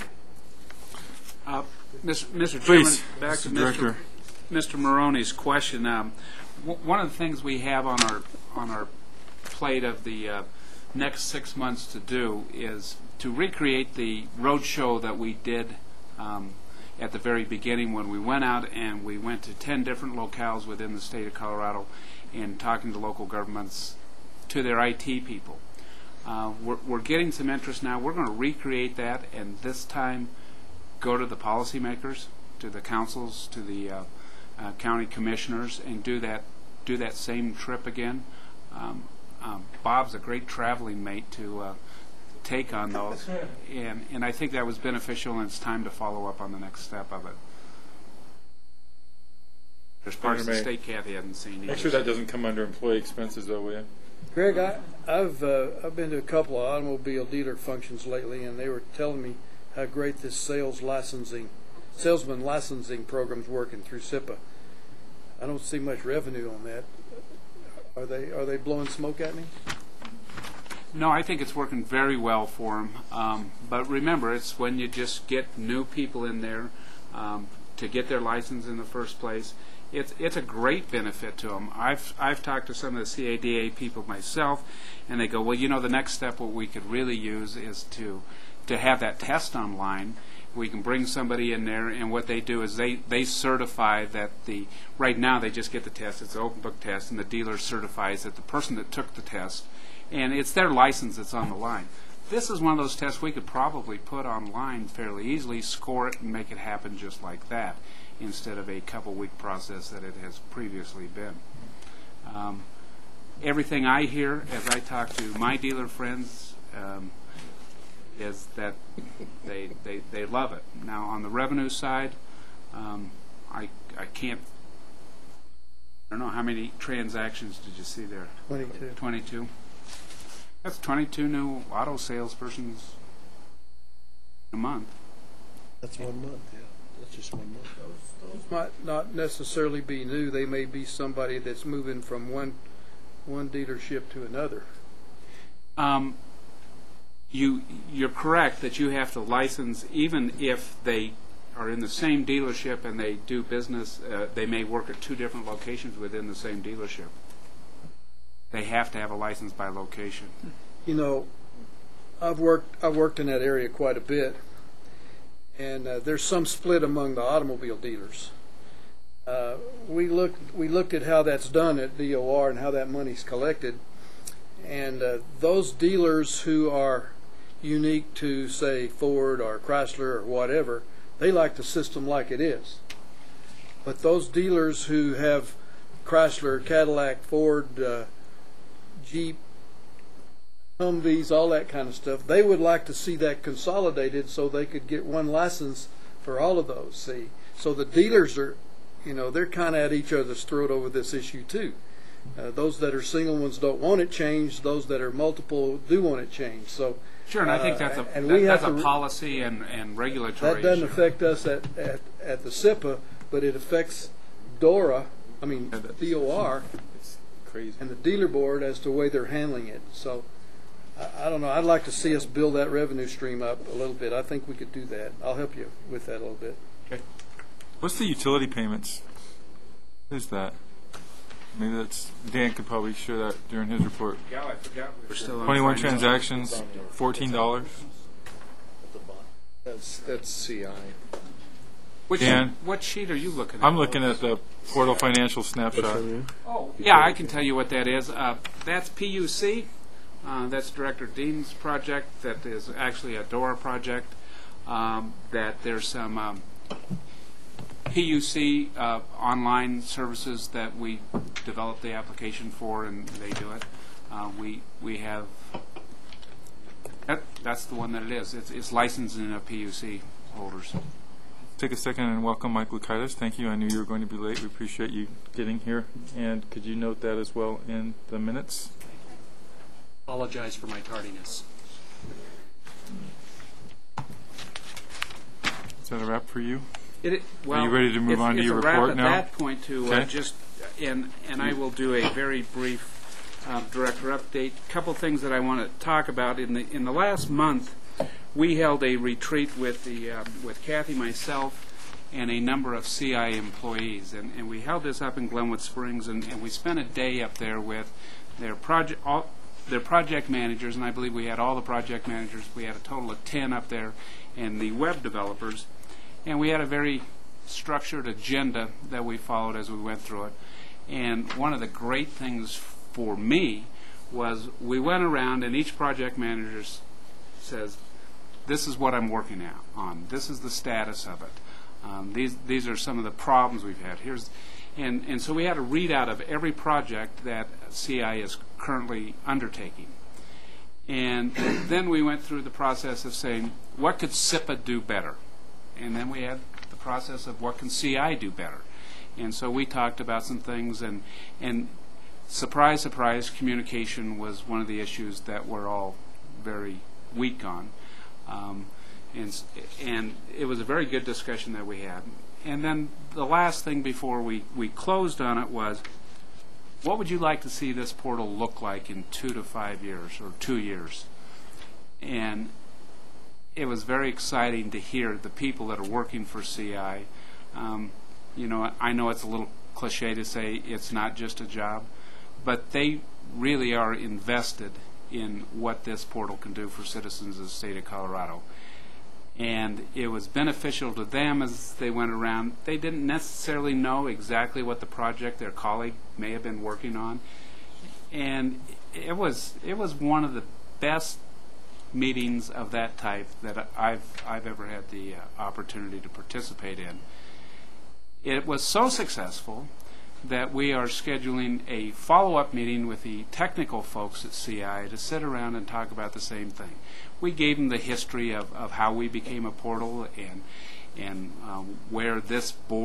Mr. Please, Chairman, back to Mr. Director. Mr. Maroney's question. One of the things we have on our plate of the next 6 months to do is to recreate the road show that we did at the very beginning when we went out and we went to 10 different locales within the state of Colorado and talking to local governments, to their IT people. We're getting some interest now. We're going to recreate that, and this time go to the policymakers, to the councils, to the county commissioners, and do that same trip again. Bob's a great traveling mate to take on those, and I think that was beneficial, and it's time to follow up on the next step of it. There's parts of the state Kathy hasn't seen either. Make sure that doesn't come under employee expenses, though, will you? Greg, I've been to a couple of automobile dealer functions lately, and they were telling me how great this salesman licensing program's working through SIPA. I don't see much revenue on that. Are they blowing smoke at me? No, I think it's working very well for them. But remember, it's when you just get new people in there to get their license in the first place. It's a great benefit to them. I've talked to some of the CADA people myself, and they go, well, you know, the next step what we could really use is to have that test online. We can bring somebody in there, and what they do is they certify that right now they just get the test. It's an open book test, and the dealer certifies that the person that took the test, and it's their license that's on the line. This is one of those tests we could probably put online fairly easily, score it, and make it happen just like that, instead of a couple-week process that it has previously been. Everything I hear as I talk to my dealer friends is that they love it. Now, on the revenue side, I can't I don't know, how many transactions did you see there? 22. 22. That's 22 new auto salespersons a month. That's 1 month, yeah. That's just 1 month. Those might not necessarily be new. They may be somebody that's moving from one dealership to another. You're correct that you have to license, even if they are in the same dealership and they do business, they may work at 2 different locations within the same dealership. They have to have a license by location. You know, I've worked in that area quite a bit, and there's some split among the automobile dealers. We looked at how that's done at DOR and how that money's collected, and those dealers who are unique to, say, Ford or Chrysler or whatever, they like the system like it is. But those dealers who have Chrysler, Cadillac, Ford, Jeep, Humvees, all that kind of stuff, they would like to see that consolidated so they could get one license for all of those, see. So the dealers are, they're kind of at each other's throat over this issue too. Those that are single ones don't want it changed. Those that are multiple do want it changed. So sure, and I think that's a policy and regulatory that doesn't issue. affect us at the SIPA, but it affects DOR, It's crazy. and the dealer board as to the way they're handling it. So I don't know. I'd like to see us build that revenue stream up a little bit. I think we could do that. I'll help you with that a little bit. Okay. What's the utility payments? What is that? Maybe Dan could probably share that during his report. Yeah, I forgot. We're still on 21 finance. transactions, $14. That's CI. What sheet are you looking at? I'm looking at the Portal Financial Snapshot. Oh, yeah, I can tell you what that is. That's PUC. That's Director Dean's project. That is actually a DORA project. That there's some PUC online services that we develop the application for, and they do it. We have that's the one that it is. It's licensing of PUC holders. Take a second and welcome Mike Lukaitis. Thank you. I knew you were going to be late. We appreciate you getting here. And could you note that as well in the minutes? Apologize for my tardiness. Is that a wrap for you? Well, are you ready to move on to your report at now? that point to Okay. and I will do a very brief director update. A couple things that I want to talk about. In the last month, we held a retreat with Kathy, myself, and a number of CI employees, and we held this up in Glenwood Springs, and we spent a day up there with their project managers, and I believe we had all the project managers. We had a total of 10 up there, and the web developers. And we had a very structured agenda that we followed as we went through it. And one of the great things for me was we went around and each project manager says, this is what I'm working on. This is the status of it. These are some of the problems we've had. And so we had a readout of every project that CI is currently undertaking. And then we went through the process of saying, what could SIPA do better? And then we had the process of what can CI do better. And so we talked about some things, and surprise, surprise, communication was one of the issues that we're all very weak on. And it was a very good discussion that we had. And then the last thing before we closed on it was, what would you like to see this portal look like in 2 to 5 years or 2 years? And it was very exciting to hear the people that are working for CI. I know it's a little cliche to say it's not just a job, but they really are invested in what this portal can do for citizens of the state of Colorado. And it was beneficial to them as they went around. They didn't necessarily know exactly what the project their colleague may have been working on. And it was one of the best meetings of that type that I've ever had the opportunity to participate in. It was so successful that we are scheduling a follow-up meeting with the technical folks at CI to sit around and talk about the same thing. We gave them the history of how we became a portal and where this board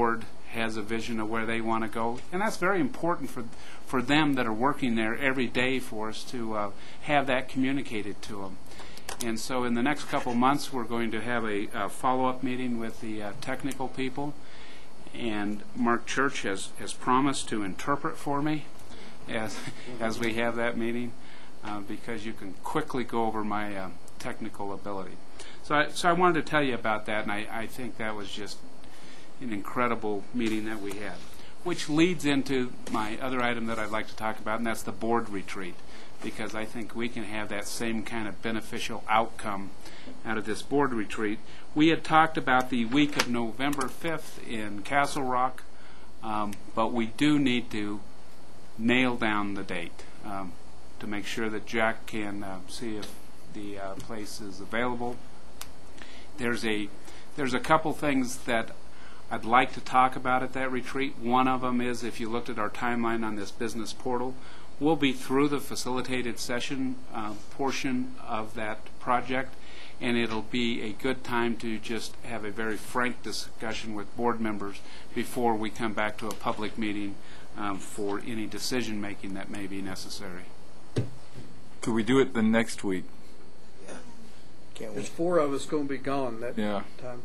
has a vision of where they want to go, and that's very important for them that are working there every day for us to have that communicated to them. And so in the next couple months, we're going to have a follow-up meeting with the technical people, and Mark Church has promised to interpret for me as we have that meeting, because you can quickly go over my technical ability. So I wanted to tell you about that, and I think that was just an incredible meeting that we had, which leads into my other item that I'd like to talk about, and that's the board retreat, because I think we can have that same kind of beneficial outcome out of this board retreat. We had talked about the week of November 5th in Castle Rock, but we do need to nail down the date to make sure that Jack can see if the place is available. There's a couple things that I'd like to talk about at that retreat. One of them is, if you looked at our timeline on this business portal, we'll be through the facilitated session portion of that project, and it'll be a good time to just have a very frank discussion with board members before we come back to a public meeting for any decision making that may be necessary. Could we do it the next week? Can't There's we? 4 of us going to be gone that Yeah. time.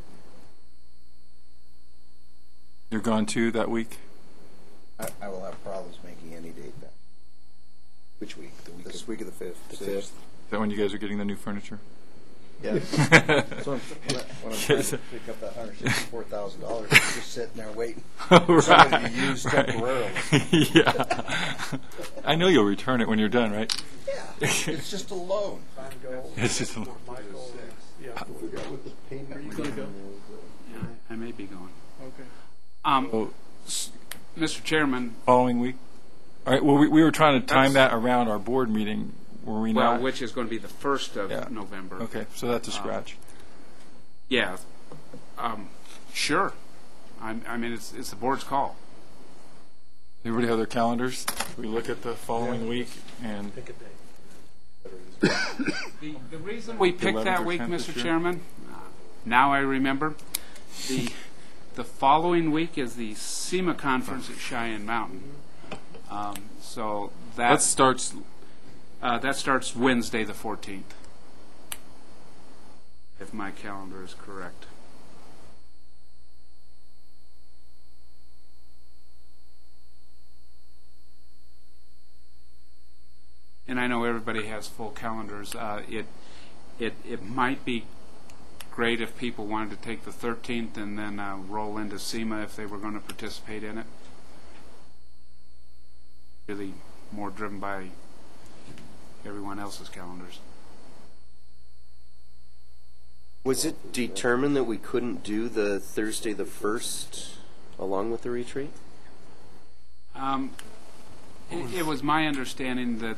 You're gone too that week? I will have problems making any date back. Which week? This week of the 5th. The 5th. Is that when you guys are getting the new furniture? Yeah. So when I'm trying to pick up that $164,000, it's just sitting there waiting for somebody to be used temporarily. Yeah. I know you'll return it when you're done, right? Yeah, it's just a loan. It's just Michael, yeah. I forgot what the payment Are you gonna go? Yeah, I may be going. Okay. Mr. Chairman, following week. All right. Well, we were trying to time that around our board meeting. Were we well, not? which is going to be the 1st of Yeah. November. Okay, so that's a scratch. Yeah, sure. I mean, it's the board's call. Everybody have their calendars. We look at the following week and Pick a date. The reason we picked 11th that or week, 10th this Mr. year? Chairman, now I remember, the following week is the SEMA conference at Cheyenne Mountain. So that starts. that starts Wednesday the 14th, if my calendar is correct. And I know everybody has full calendars. It might be great if people wanted to take the 13th and then roll into SEMA if they were going to participate in it. Really more driven by everyone else's calendars. Was it determined that we couldn't do the Thursday the 1st along with the retreat? It was my understanding that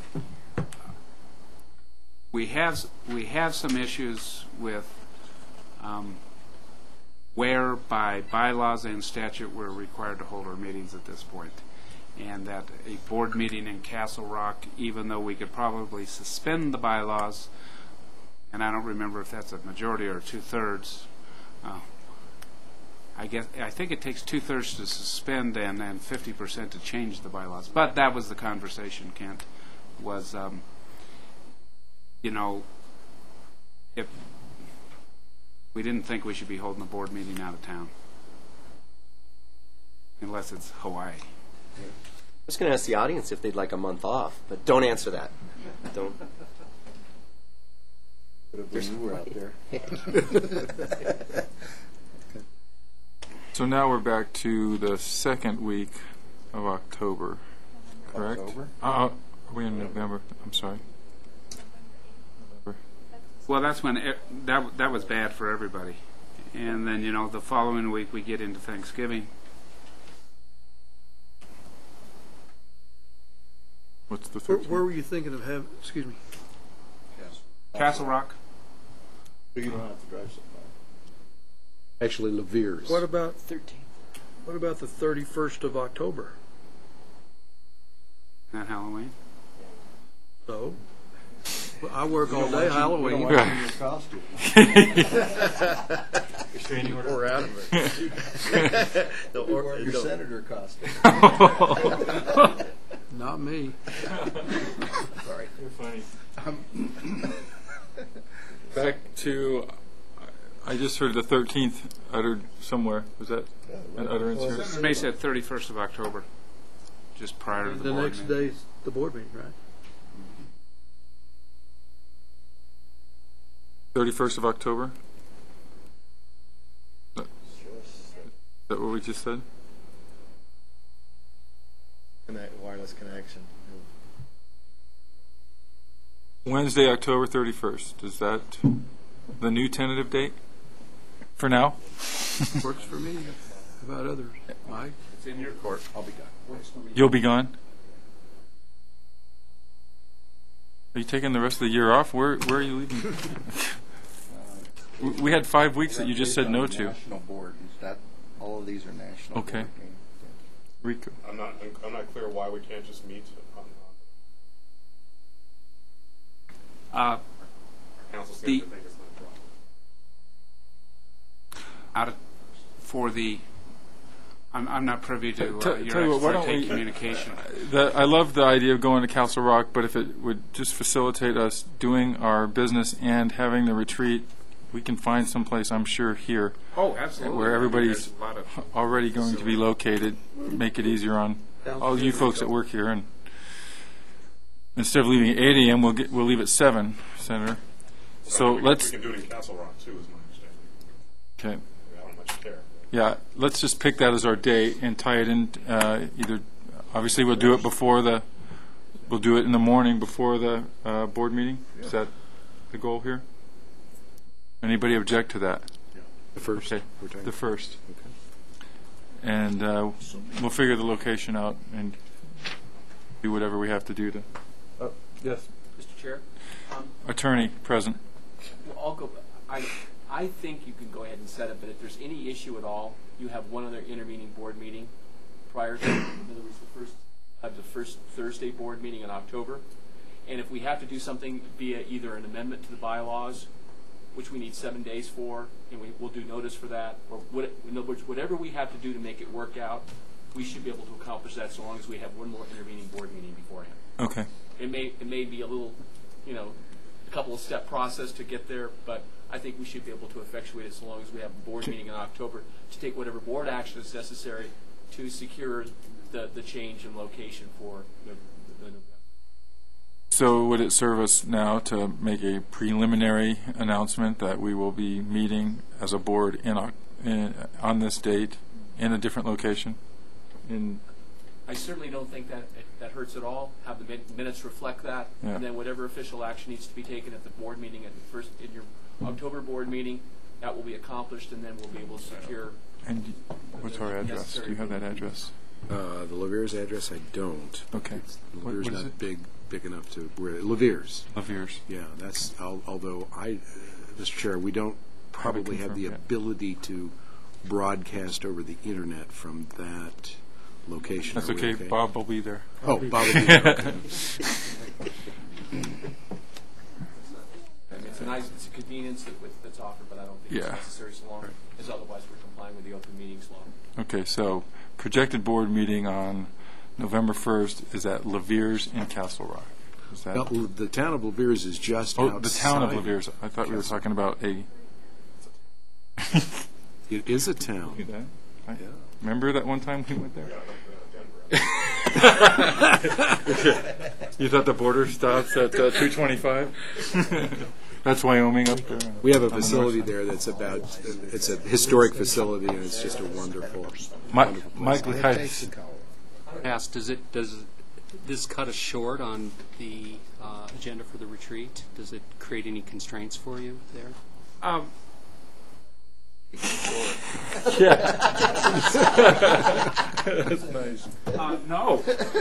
we have some issues with where by bylaws and statute we're required to hold our meetings at this point, and that a board meeting in Castle Rock, even though we could probably suspend the bylaws, and I don't remember if that's a majority or 2/3. I think it takes 2/3 to suspend and then 50% to change the bylaws. But that was the conversation, Kent, was, if we didn't think we should be holding a board meeting out of town, unless it's Hawaii. I was going to ask the audience if they'd like a month off, but don't answer that. Don't. When you were out there. So now we're back to the second week of October, correct? October? Are we in November? I'm sorry. November. Well, that's when that was bad for everybody. And then, the following week we get into Thanksgiving. What's the Where 13th? were you thinking of having, excuse me, Castle Rock. So you don't have to drive so far. Actually, Levere's. what about 13th. What about the 31st of October? Not Halloween. So, well, I work all day We don't Halloween. want you in your costume. We're out of it. Your senator costume. Not me. Sorry. You're funny. Back to, I just heard the 13th uttered somewhere. Was that an utterance here? Senator May said 31st of October, just prior to the The board next meeting. day's the board meeting, right? 31st of October? Is that what we just said? Wireless connection. Wednesday, October 31st. Is that the new tentative date for now? Works for me. How about others? Mike? It's in your court. I'll be gone. You'll be gone? Are you taking the rest of the year off? Where are you leaving? We had 5 weeks that you just said no to. National board. That all of these are national. Okay. board meetings. Rico. I'm not clear why we can't just meet on council seems The- to think it's not a problem. Out of, for the, I'm not privy to Tell your you what, why ex don't parte we- communication. I love the idea of going to Castle Rock, but if it would just facilitate us doing our business and having the retreat, we can find someplace, I'm sure, here Oh, absolutely. where everybody's There's a lot of already going to be located, make it easier on all you folks that work here. And instead of leaving at 8 a.m., we'll leave at 7, Senator. So we let's, can do it in Castle Rock too, is my understanding. okay. I don't much care. Yeah, let's just pick that as our date and tie it in. Either, obviously, we'll do it we'll do it in the morning before the board meeting. Is that the goal here? Anybody object to that? The first. Okay, We're talking- the first. Okay. And we'll figure the location out and do whatever we have to do to. Yes. Mr. Chair, Attorney present. well, I'll go. I think you can go ahead and set it, but if there's any issue at all, you have one other intervening board meeting prior to, in other words, the first Thursday board meeting in October. And if we have to do something via either an amendment to the bylaws, which we need 7 days for, and we'll do notice for that, or in other words, whatever we have to do to make it work out, we should be able to accomplish that so long as we have one more intervening board meeting beforehand. Okay. It may be a little, a couple of step process to get there, but I think we should be able to effectuate it so long as we have a board meeting in October to take whatever board action is necessary to secure the change in location for the So would it serve us now to make a preliminary announcement that we will be meeting as a board on this date in a different location? I certainly don't think that hurts at all. Have the minutes reflect that, Yeah. and then whatever official action needs to be taken at the board meeting in your October board meeting, that will be accomplished, and then we'll be able to secure. And what's our address? Do you have that address? The Laviere's address, I don't. Okay. Laviere's What is not it? big enough to where Laviere's. Laviere's. Yeah, that's although Mr. Chair, we don't probably have the confirmed yet. ability to broadcast over the internet from that location. That's Are we okay. Bob will be there. Oh, Bob will be there. Okay. It's a convenience that's offered, but I don't think Yeah. it's necessary so long as otherwise we're complying with the open meetings law. Okay, so projected board meeting on November 1st is at Laviere's in Castle Rock. Is that? Well, the town of Laviere's is just outside. The town of Laviere's. I thought we were talking about a. It is a town. Yeah. Remember that one time we went there? You thought the border stops at 225? That's Wyoming up there. We have a on the north facility side. there that's it's a historic facility, and it's just a wonderful, wonderful Mike place. Lichais. Asked, does this cut us short on the agenda for the retreat? Does it create any constraints for you there? That's nice. No.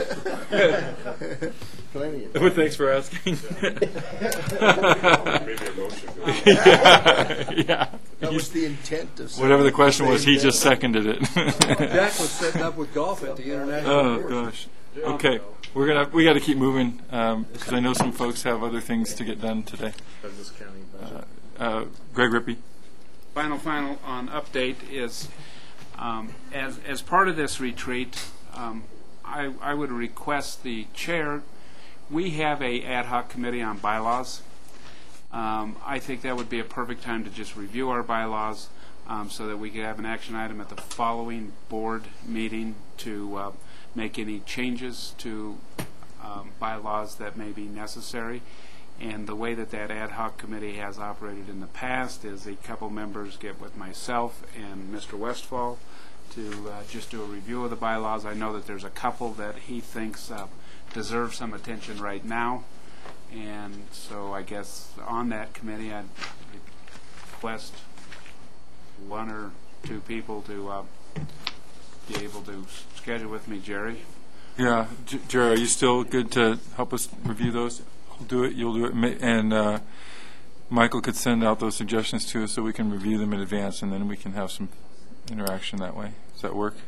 Plenty of Well, thanks for asking. Maybe a motion. Yeah. That was the intent of Whatever the question was, he just seconded it. Jack was setting up with golf at the international. Oh course. gosh. Okay, we got to keep moving because I know some folks have other things to get done today. Douglas County budget. Greg Rippey. Final on update is As part of this retreat, I would request the chair, we have a ad hoc committee on bylaws. I think that would be a perfect time to just review our bylaws so that we could have an action item at the following board meeting to make any changes to bylaws that may be necessary. And the way that ad hoc committee has operated in the past is a couple members get with myself and Mr. Westfall to just do a review of the bylaws. I know that there's a couple that he thinks deserve some attention right now. And so I guess on that committee I'd request one or two people to be able to schedule with me. Jerry? Yeah, Jerry, are you still good to help us review those? I'll do it, you'll do it, and Michael could send out those suggestions to us so we can review them in advance, and then we can have some interaction that way. Does that work?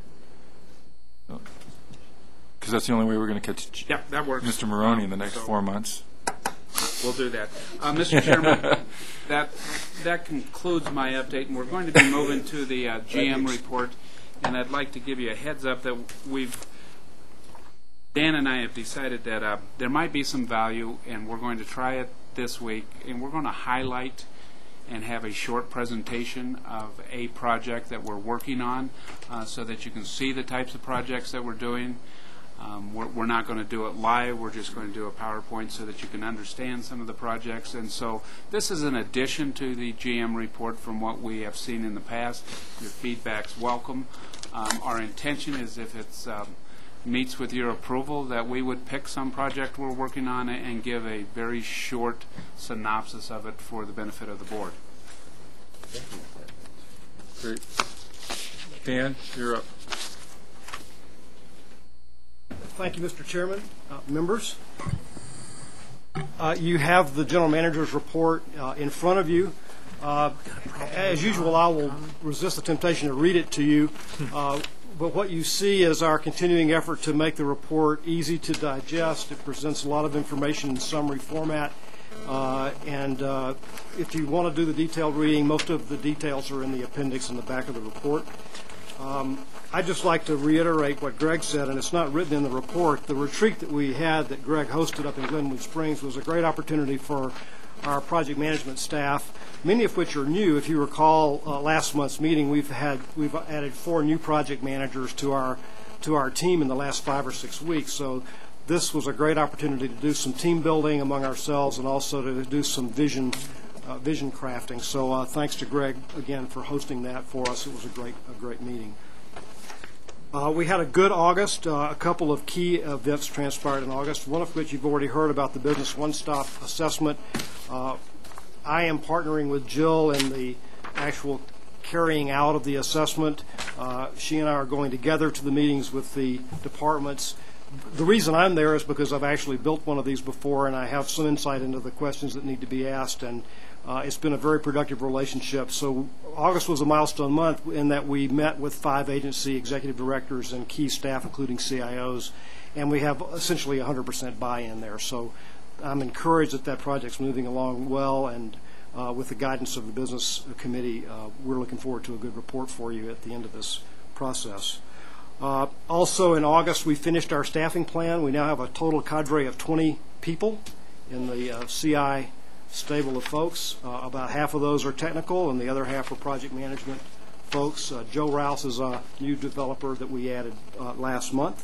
Because that's the only way we're going to catch that works. Mr. Maroney in the next 4 months. We'll do that. Mr. Chairman, that concludes my update, and we're going to be moving to the GM report, and I'd like to give you a heads up that Dan and I have decided that there might be some value, and we're going to try it this week, and we're going to highlight and have a short presentation of a project that we're working on so that you can see the types of projects that we're doing. We're not going to do it live. We're just going to do a PowerPoint so that you can understand some of the projects. And so this is an addition to the GM report from what we have seen in the past. Your feedback's welcome. Our intention is if it's meets with your approval that we would pick some project we're working on and give a very short synopsis of it for the benefit of the board. Great. Dan, you're up. Thank you, Mr. Chairman. Members, you have the General Manager's report in front of you. As usual, I will resist the temptation to read it to you, but what you see is our continuing effort to make the report easy to digest. It presents a lot of information in summary format, and if you want to do the detailed reading, most of the details are in the appendix in the back of the report. I'd just like to reiterate what Greg said, and it's not written in the report. The retreat that we had that Greg hosted up in Glenwood Springs was a great opportunity for our project management staff, many of which are new. If you recall last month's meeting, we've added 4 new project managers to our team in the last 5 or 6 weeks. So this was a great opportunity to do some team building among ourselves and also to do some vision crafting. So thanks to Greg again for hosting that for us. It was a great meeting. We had a good August. A couple of key events transpired in August, one of which you've already heard about, the Business One-Stop Assessment. I am partnering with Jill in the actual carrying out of the assessment. She and I are going together to the meetings with the departments. The reason I'm there is because I've actually built one of these before, and I have some insight into the questions that need to be asked, and it's been a very productive relationship. So August was a milestone month in that we met with 5 agency executive directors and key staff, including CIOs, and we have essentially 100% buy-in there. So I'm encouraged that that project's moving along well, and with the guidance of the business committee, we're looking forward to a good report for you at the end of this process. Also in August, we finished our staffing plan. We now have a total cadre of 20 people in the CI stable of folks. About half of those are technical, and the other half are project management folks. Joe Rouse is a new developer that we added last month.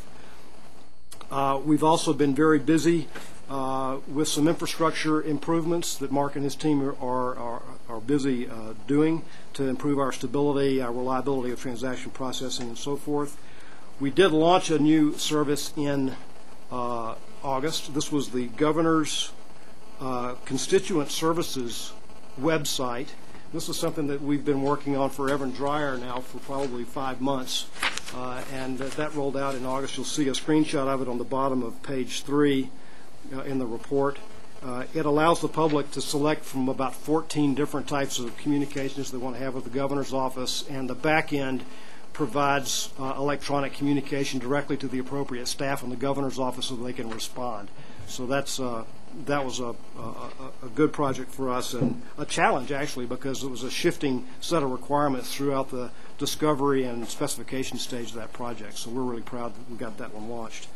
We've also been very busy with some infrastructure improvements that Mark and his team are busy doing to improve our stability, our reliability of transaction processing, and so forth. We did launch a new service in August. This was the Governor's Constituent Services website. This is something that we've been working on for Evan Dreyer now for probably 5 months, and that rolled out in August. You'll see a screenshot of it on the bottom of page 3 in the report. It allows the public to select from about 14 different types of communications they want to have with the Governor's office, and the back end provides electronic communication directly to the appropriate staff in the Governor's office so they can respond. So that's that was a good project for us, and a challenge actually, because it was a shifting set of requirements throughout the discovery and specification stage of that project. So we're really proud that we got that one launched.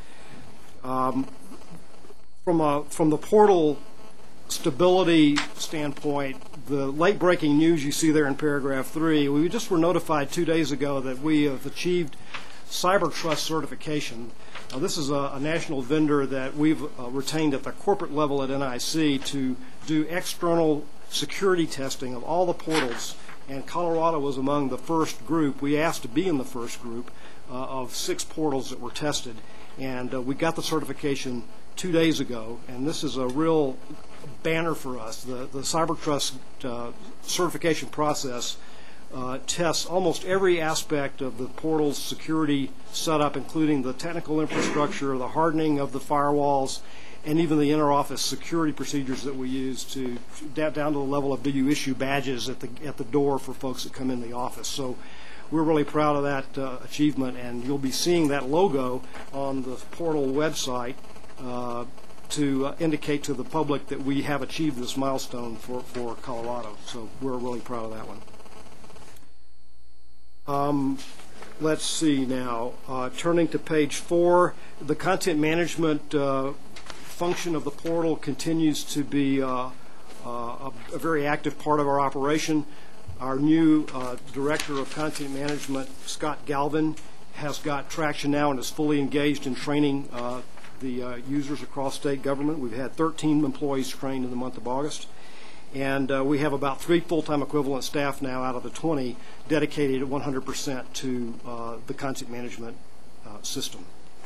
From the portal stability standpoint, the late-breaking news you see there in paragraph 3, we just were notified 2 days ago that we have achieved Cyber Trust certification. This is a national vendor that we've retained at the corporate level at NIC to do external security testing of all the portals, and Colorado was among the first group. We asked to be in the first group of 6 portals that were tested, and we got the certification 2 days ago, and this is a real banner for us. The Cyber Trust certification process tests almost every aspect of the portal's security setup, including the technical infrastructure, the hardening of the firewalls, and even the inter-office security procedures that we use to down to the level of do you issue badges at the door for folks that come in the office. So we're really proud of that achievement, and you'll be seeing that logo on the portal website to indicate to the public that we have achieved this milestone for Colorado. So we're really proud of that one. Let's see now. Turning to page 4, the content management function of the portal continues to be a very active part of our operation. Our new Director of Content Management, Scott Galvin, has got traction now and is fully engaged in training the users across state government. We've had 13 employees trained in the month of August. And we have about 3 full-time equivalent staff now out of the 20 dedicated 100% to the content management system.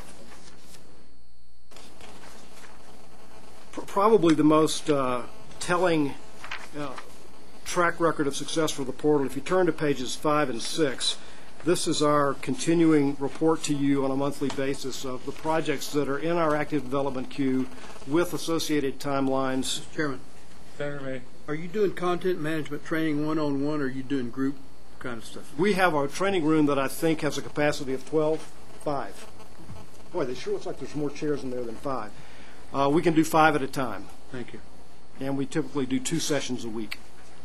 Probably the most telling track record of success for the portal, if you turn to pages 5 and 6, this is our continuing report to you on a monthly basis of the projects that are in our active development queue with associated timelines. Mr. Chairman, Senator May. are you doing content management training one-on-one, or are you doing group kind of stuff? We have a training room that I think has a capacity of 5. Boy, it sure looks like there's more chairs in there than 5. We can do 5 at a time. Thank you. And we typically do 2 sessions a week.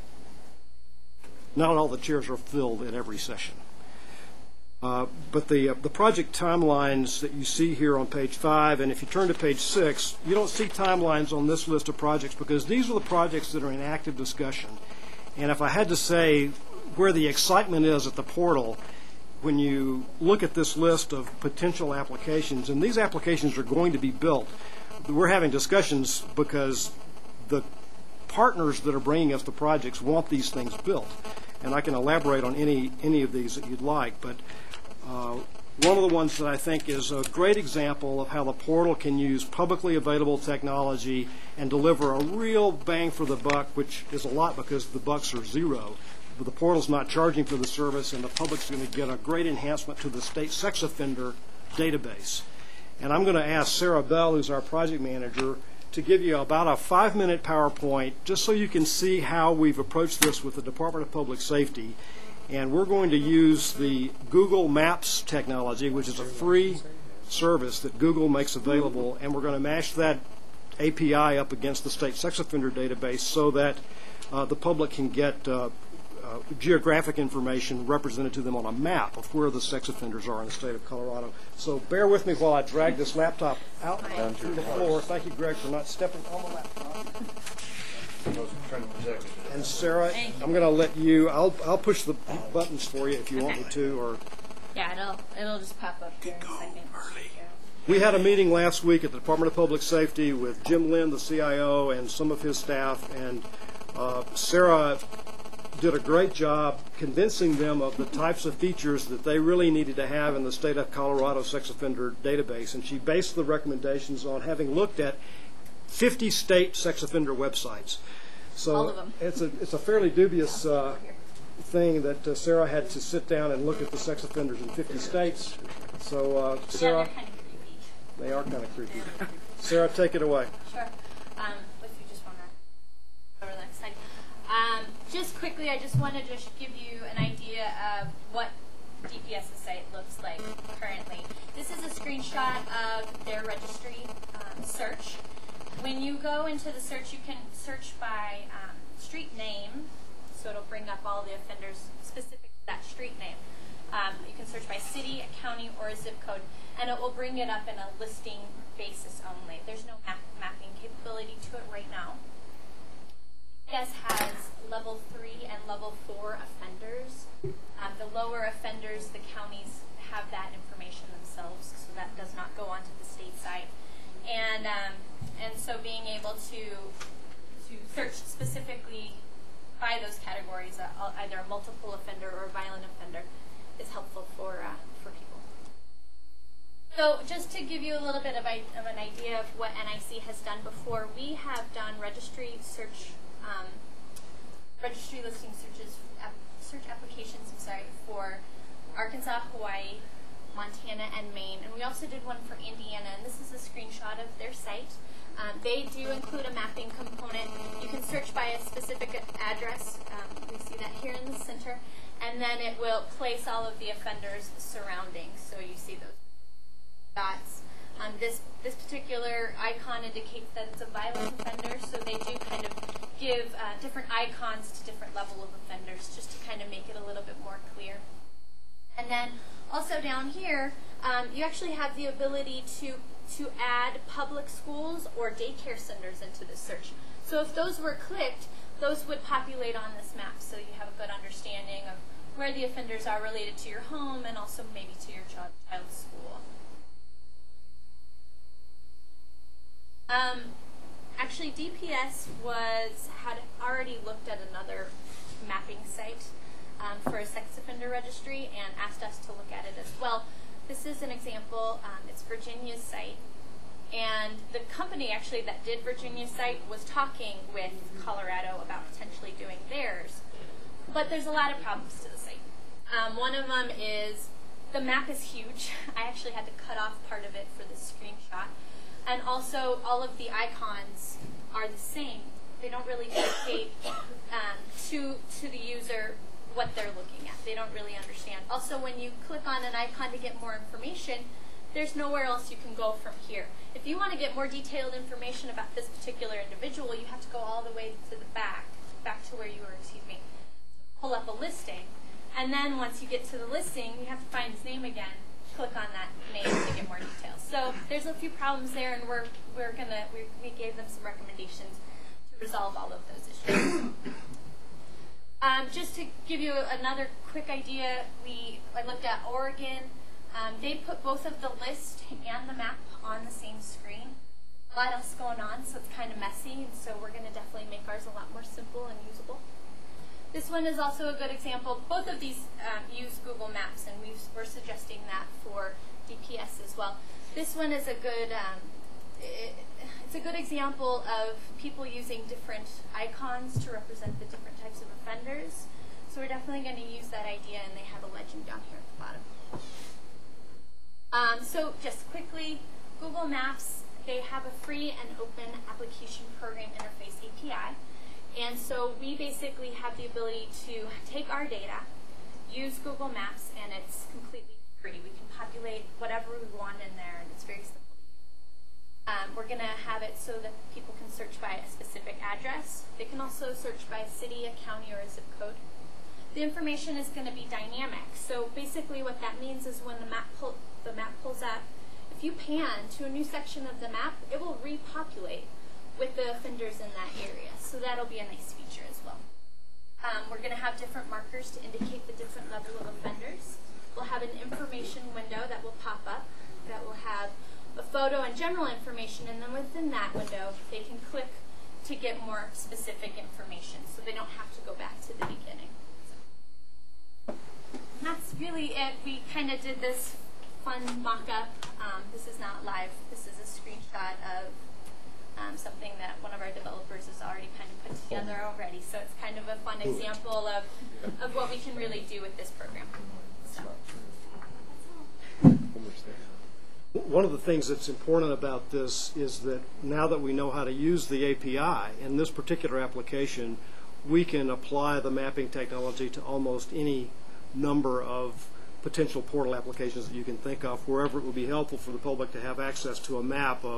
Not all the chairs are filled at every session. But the project timelines that you see here on page 5, and if you turn to page 6, you don't see timelines on this list of projects because these are the projects that are in active discussion. And if I had to say where the excitement is at the portal, when you look at this list of potential applications, and these applications are going to be built, we're having discussions because the partners that are bringing us the projects want these things built. And I can elaborate on any of these that you'd like, but one of the ones that I think is a great example of how the portal can use publicly available technology and deliver a real bang for the buck, which is a lot because the bucks are zero. But the portal's not charging for the service, and the public's going to get a great enhancement to the state sex offender database. And I'm going to ask Sarah Bell, who's our project manager, to give you about a 5-minute PowerPoint just so you can see how we've approached this with the Department of Public Safety. And we're going to use the Google Maps technology, which is a free service that Google makes available, and we're going to mash that API up against the state sex offender database so that the public can get geographic information represented to them on a map of where the sex offenders are in the state of Colorado. So bear with me while I drag this laptop out to the floor. Thank you, Greg, for not stepping on the laptop. And Sarah, I'm going to let you, I'll push the buttons for you if you want me to. Or Yeah, it'll just pop up here in a second. we had a meeting last week at the Department of Public Safety with Jim Lynn, the CIO, and some of his staff, and Sarah did a great job convincing them of the types of features that they really needed to have in the state of Colorado sex offender database. And she based the recommendations on having looked at 50 state sex offender websites. So all of them. It's a fairly dubious thing that Sarah had to sit down and look at the sex offenders in 50 states. So Sarah, they're kind of creepy. they are kind of creepy. Sarah, take it away. Sure. If you just want to go to the next slide. Just quickly, I just wanted to give you an idea of what DPS's site looks like currently. This is a screenshot of their registry search. when you go into the search, you can search by street name, so it'll bring up all the offenders specific to that street name. You can search by city, a county, or a zip code, and it will bring it up in a listing basis only. There's no mapping capability to it right now. DPS has level 3 and level 4 offenders. The lower offenders, the counties have that information themselves, so that does not go onto the state site. And so being able to search specifically by those categories, either a multiple offender or a violent offender, is helpful for people. So just to give you a little bit of an idea of what NIC has done before, we have done registry listing search applications, for Arkansas, Hawaii, Montana, and Maine. And we also did one for Indiana, and this is a screenshot of their site. They do include a mapping component. You can search by a specific address. We see that here in the center. And then it will place all of the offenders surrounding. So you see those dots. This particular icon indicates that it's a violent offender, so they do kind of give different icons to different level of offenders just to kind of make it a little bit more clear. And then also down here, you actually have the ability to add public schools or daycare centers into the search. So if those were clicked, those would populate on this map, so you have a good understanding of where the offenders are related to your home and also maybe to your child's school. Actually, DPS had already looked at another mapping site for a sex offender registry and asked us to look at it as well. This is an example. It's Virginia's site. And the company actually that did Virginia's site was talking with Colorado about potentially doing theirs. But there's a lot of problems to the site. One of them is the map is huge. I actually had to cut off part of it for this screenshot. And also, all of the icons are the same. They don't really indicate to the user what they're looking at. They don't really understand. Also, when you click on an icon to get more information, there's nowhere else you can go from here. If you want to get more detailed information about this particular individual, you have to go all the way to the back to where you were, pull up a listing. And then once you get to the listing, you have to find his name again, click on that name to get more details. So there's a few problems there, and we gave them some recommendations to resolve all of those issues. Just to give you another quick idea, I looked at Oregon. They put both of the list and the map on the same screen. A lot else going on, so it's kind of messy, and so we're going to definitely make ours a lot more simple and usable. This one is also a good example. Both of these use Google Maps, and we're suggesting that for DPS as well. This one is a good it's a good example of people using different icons to represent the different types of offenders. So we're definitely going to use that idea, and they have a legend down here at the bottom. So just quickly, Google Maps, they have a free and open application program interface API. And so we basically have the ability to take our data, use Google Maps, and it's completely free. We can populate whatever we want in there, and it's very simple. We're going to have it so that people can search by a specific address. They can also search by a city, a county, or a zip code. The information is going to be dynamic. So basically what that means is when the map pulls up, if you pan to a new section of the map, it will repopulate with the offenders in that area. So that'll be a nice feature as well. We're going to have different markers to indicate the different level of offenders. We'll have an information window that will pop up that will have a photo and general information, and then within that window they can click to get more specific information, so they don't have to go back to the beginning. So that's really it. We kind of did this fun mock-up. This is not live. This is a screenshot of something that one of our developers has already kind of put together already. So it's kind of a fun example of what we can really do with this program. So. One of the things that's important about this is that now that we know how to use the API in this particular application, we can apply the mapping technology to almost any number of potential portal applications that you can think of, wherever it would be helpful for the public to have access to a map of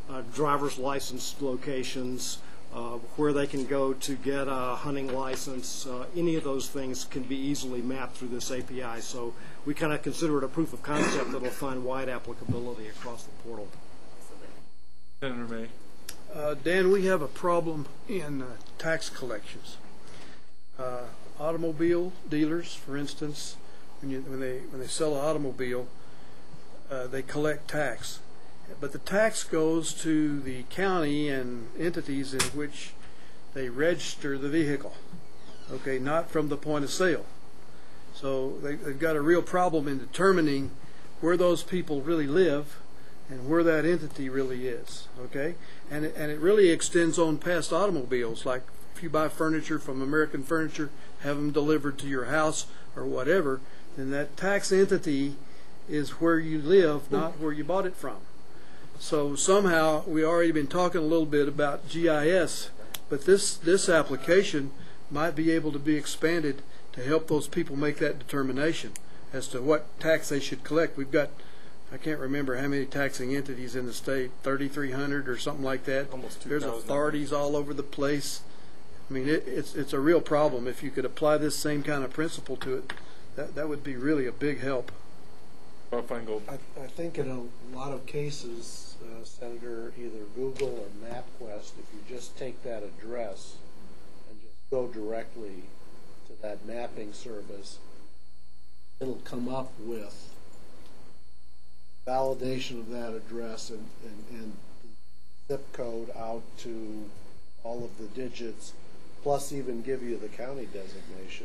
driver's license locations, where they can go to get a hunting license. Any of those things can be easily mapped through this API. So we kind of consider it a proof of concept that will find wide applicability across the portal. Senator May. Dan, we have a problem in tax collections. Automobile dealers, for instance, when they sell an automobile, they collect tax. But the tax goes to the county and entities in which they register the vehicle, okay, not from the point of sale. So they've got a real problem in determining where those people really live and where that entity really is, okay? And it really extends on past automobiles, like if you buy furniture from American Furniture, have them delivered to your house or whatever, then that tax entity is where you live, not where you bought it from. So somehow we already been talking a little bit about GIS, but this application might be able to be expanded to help those people make that determination as to what tax they should collect. We've got, I can't remember how many taxing entities in the state, 3,300 or something like that. Almost 2,000. There's authorities all over the place. I mean, it's a real problem. If you could apply this same kind of principle to it, that would be really a big help. Bob Feingold. I think in a lot of cases, Senator, either Google or MapQuest, if you just take that address and just go directly to that mapping service, it'll come up with validation of that address and the zip code out to all of the digits, plus even give you the county designation.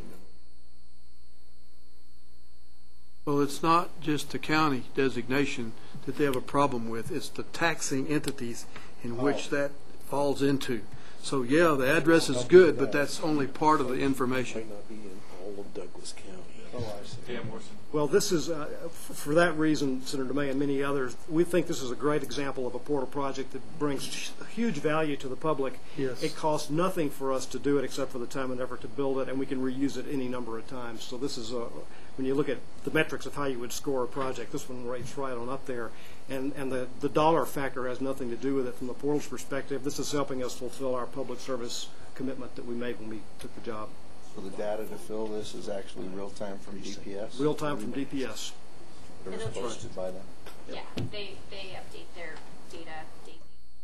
Well, it's not just the county designation that they have a problem with. It's the taxing entities in which that falls into. So, yeah, the address is good, but that's only part of the information. Might not be in all of Douglas County. Oh, I see. Dan Morrison. Well, this is, for that reason, Senator May and many others, we think this is a great example of a portal project that brings huge value to the public. Yes. It costs nothing for us to do it except for the time and effort to build it, and we can reuse it any number of times. So this is, when you look at the metrics of how you would score a project, this one rates right on up there. And the dollar factor has nothing to do with it from the portal's perspective. This is helping us fulfill our public service commitment that we made when we took the job. So the data to fill this is actually real-time from DPS? Real-time from DPS. They're posted by them? Yeah, they update their data daily.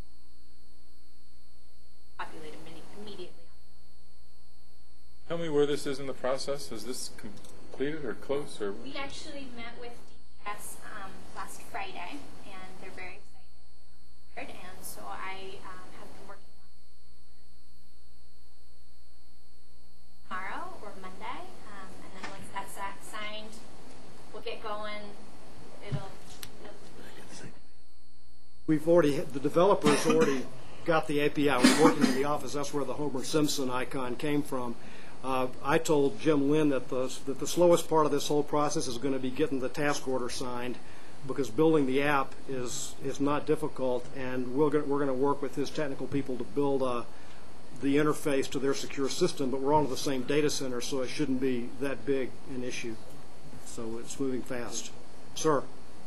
Populated immediately. Tell me where this is in the process. Is this completed or close? Or We actually met with DPS last Friday, and they're very excited. And so I have been working on tomorrow or Monday, and then once that's signed, we'll get going. We've already, the developers already got the API. We're working in the office. That's where the Homer Simpson icon came from. I told Jim Lynn that the slowest part of this whole process is going to be getting the task order signed, because building the app is not difficult, and we're going to work with his technical people to build the interface to their secure system. But we're all in the same data center, so it shouldn't be that big an issue. So it's moving fast. Sir.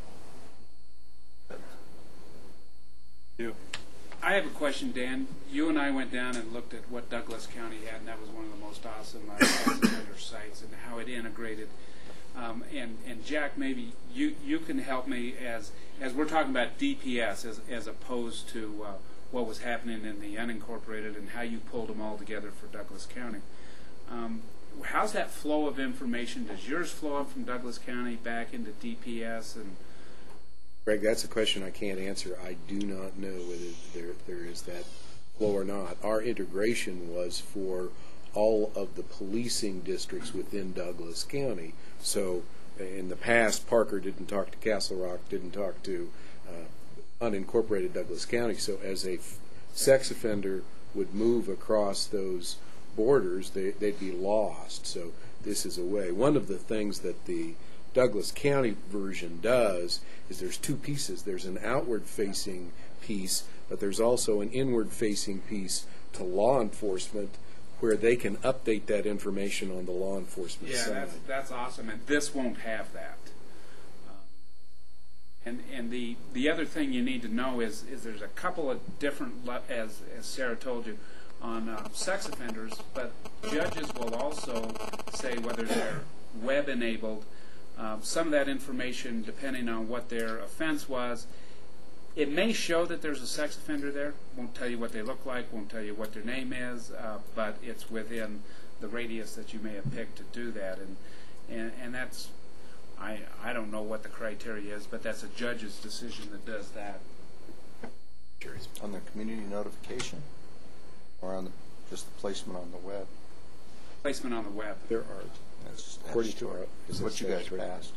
you? I have a question, Dan. You and I went down and looked at what Douglas County had, and that was one of the most awesome vendor sites and how it integrated. And Jack, maybe you can help me as we're talking about DPS as opposed to what was happening in the unincorporated and how you pulled them all together for Douglas County. How's that flow of information? Does yours flow up from Douglas County back into DPS? And Greg, that's a question I can't answer. I do not know whether there is that flow or not. Our integration was for all of the policing districts within Douglas County. So in the past, Parker didn't talk to Castle Rock, didn't talk to unincorporated Douglas County. So as a sex offender would move across those borders, they'd be lost. So this is a way. One of the things that the Douglas County version does is there's two pieces. There's an outward-facing piece, but there's also an inward-facing piece to law enforcement where they can update that information on the law enforcement side. Yeah, that's awesome, and this won't have that. And the other thing you need to know is there's a couple of different, as Sarah told you, on sex offenders, but judges will also say whether they're web-enabled. Some of that information, depending on what their offense was, it may show that there's a sex offender there. Won't tell you what they look like, won't tell you what their name is, but it's within the radius that you may have picked to do that. And that's, I don't know what the criteria is, but that's a judge's decision that does that. On the community notification, or on just the placement on the web? Placement on the web. There are, according to our, Is what you guys passed.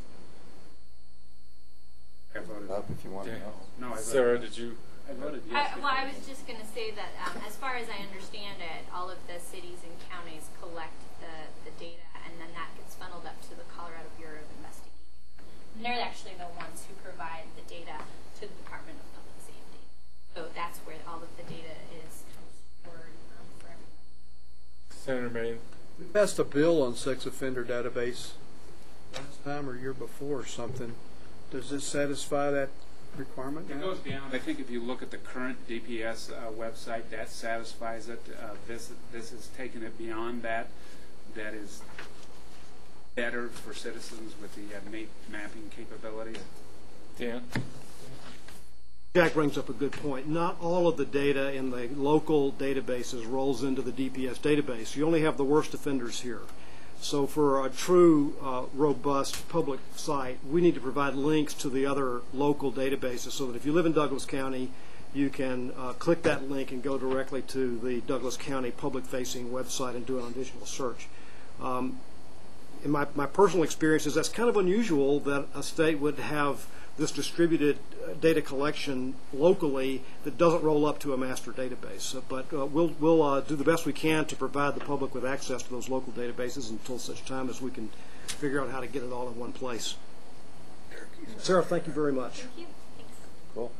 I voted. Up if you want to know. No, I voted. Sarah, did you? I voted yes. Well, I was just going to say that as far as I understand it, all of the cities and counties collect the data, and then that gets funneled up to the Colorado Bureau of Investigation. And they're actually the ones who provide the data to the Department of Public Safety. So that's where all of the data is stored for everybody. Senator Maine. We passed a bill on sex offender database last time or year before or something. Does this satisfy that requirement It now? goes beyond. I think if you look at the current DPS website, that satisfies it. This is taking it beyond that. That is better for citizens with the mapping capabilities. Dan? Jack brings up a good point. Not all of the data in the local databases rolls into the DPS database. You only have the worst offenders here. So for a true, robust public site, we need to provide links to the other local databases so that if you live in Douglas County, you can click that link and go directly to the Douglas County public-facing website and do an additional search. In my personal experiences, that's kind of unusual that a state would have this distributed data collection locally that doesn't roll up to a master database. But we'll do the best we can to provide the public with access to those local databases until such time as we can figure out how to get it all in one place. Sarah, thank you very much. Thank you. Thanks.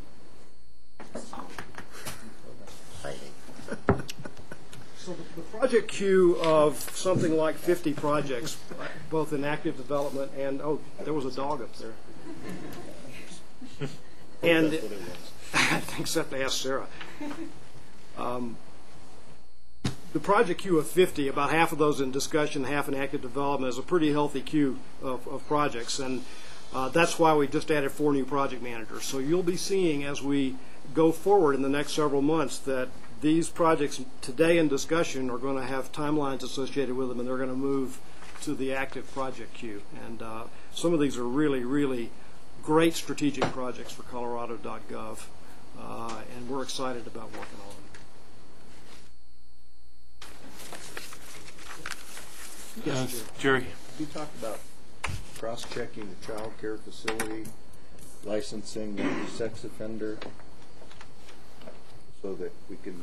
Cool. So the project queue of something like 50 projects, both in active development and, oh, there was a dog up there. And I think except to ask Sarah. The project queue of 50, about half of those in discussion, half in active development, is a pretty healthy queue of projects. And that's why we just added 4 new project managers. So you'll be seeing as we go forward in the next several months that these projects today in discussion are going to have timelines associated with them, and they're going to move to the active project queue. And some of these are really, really great strategic projects for Colorado.gov, and we're excited about working on them. Yes, Jerry. You talked about cross-checking the child care facility, licensing the sex offender, so that we can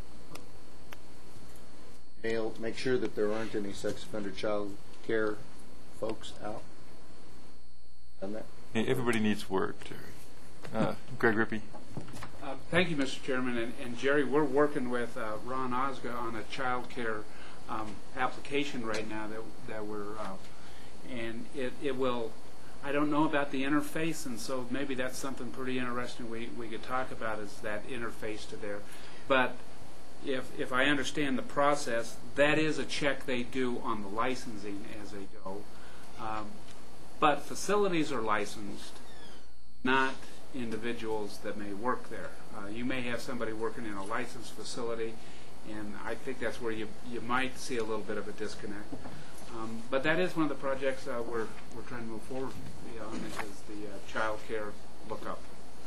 make sure that there aren't any sex offender child care folks out. Done that? Hey, everybody needs work, Jerry. Greg Rippey. Thank you, Mr. Chairman. And Jerry, we're working with Ron Osga on a child care application right now that we're, and it will, I don't know about the interface, and so maybe that's something pretty interesting we could talk about, is that interface to there. But if I understand the process, that is a check they do on the licensing as they go. But facilities are licensed, not individuals that may work there. You may have somebody working in a licensed facility, and I think that's where you might see a little bit of a disconnect. But that is one of the projects we're trying to move forward on, is the child care lookup.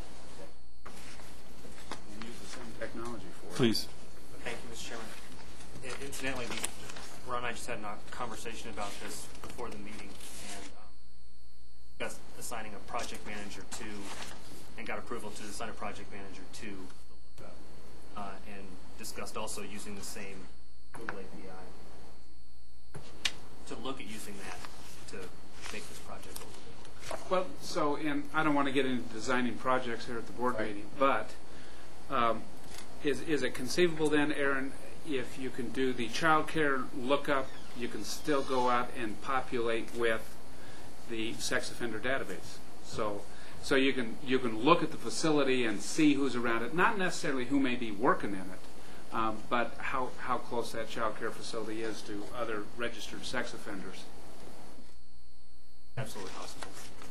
And use the same technology for it. Please. Thank you, Mr. Chairman. Incidentally, Ron and I just had a conversation about this before the meeting, and discussed assigning a project manager to, and got approval to assign a project manager to the lookup, and discussed also using the same Google API to look at using that to make this project a little bit. Well, so, and I don't want to get into designing projects here at the board meeting, but is it conceivable then, Aaron, if you can do the child care lookup, you can still go out and populate with the sex offender database? So So you can look at the facility and see who's around it, not necessarily who may be working in it, but how close that child care facility is to other registered sex offenders. Absolutely possible.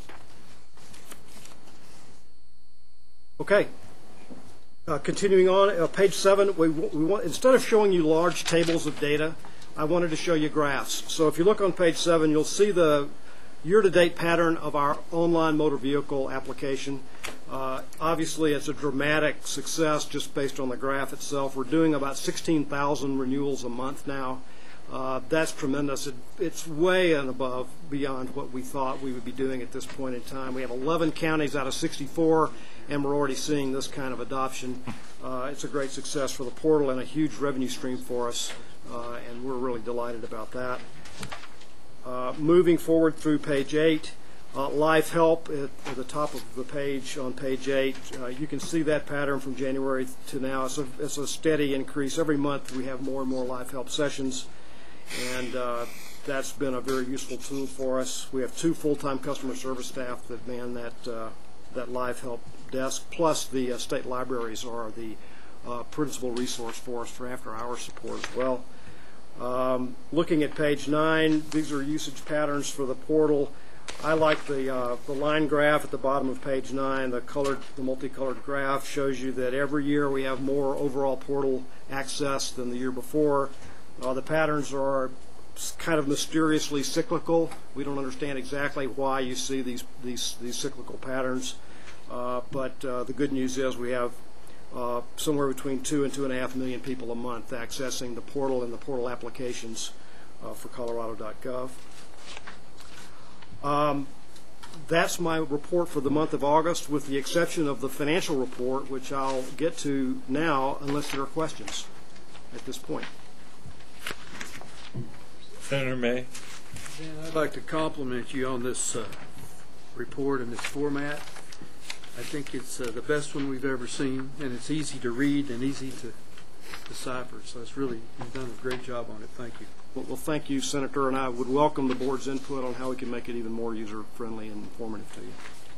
Okay. Continuing on, page 7, we want, instead of showing you large tables of data, I wanted to show you graphs. So if you look on page 7, you'll see the year-to-date pattern of our online motor vehicle application. Obviously, it's a dramatic success just based on the graph itself. We're doing about 16,000 renewals a month now. That's tremendous. It's way and above beyond what we thought we would be doing at this point in time. We have 11 counties out of 64, and we're already seeing this kind of adoption. It's a great success for the portal and a huge revenue stream for us, and we're really delighted about that. Moving forward through page 8, Life Help at the top of the page on page 8. You can see that pattern from January to now. It's a steady increase. Every month we have more and more Life Help sessions, and that's been a very useful tool for us. We have 2 full-time customer service staff that man that Life Help desk, plus the state libraries are the principal resource for us for after-hours support as well. Looking at page 9, these are usage patterns for the portal. I like the line graph at the bottom of page 9. The multicolored graph shows you that every year we have more overall portal access than the year before. The patterns are kind of mysteriously cyclical. We don't understand exactly why you see these cyclical patterns, but the good news is we have somewhere between 2 and 2.5 million people a month accessing the portal and the portal applications for Colorado.gov. That's my report for the month of August, with the exception of the financial report, which I'll get to now unless there are questions at this point. Senator May. Dan, I'd like to compliment you on this report and this format. I think it's the best one we've ever seen, and it's easy to read and easy to decipher. So it's really, you've done a great job on it. Thank you. Well, thank you, Senator, and I would welcome the board's input on how we can make it even more user-friendly and informative to you.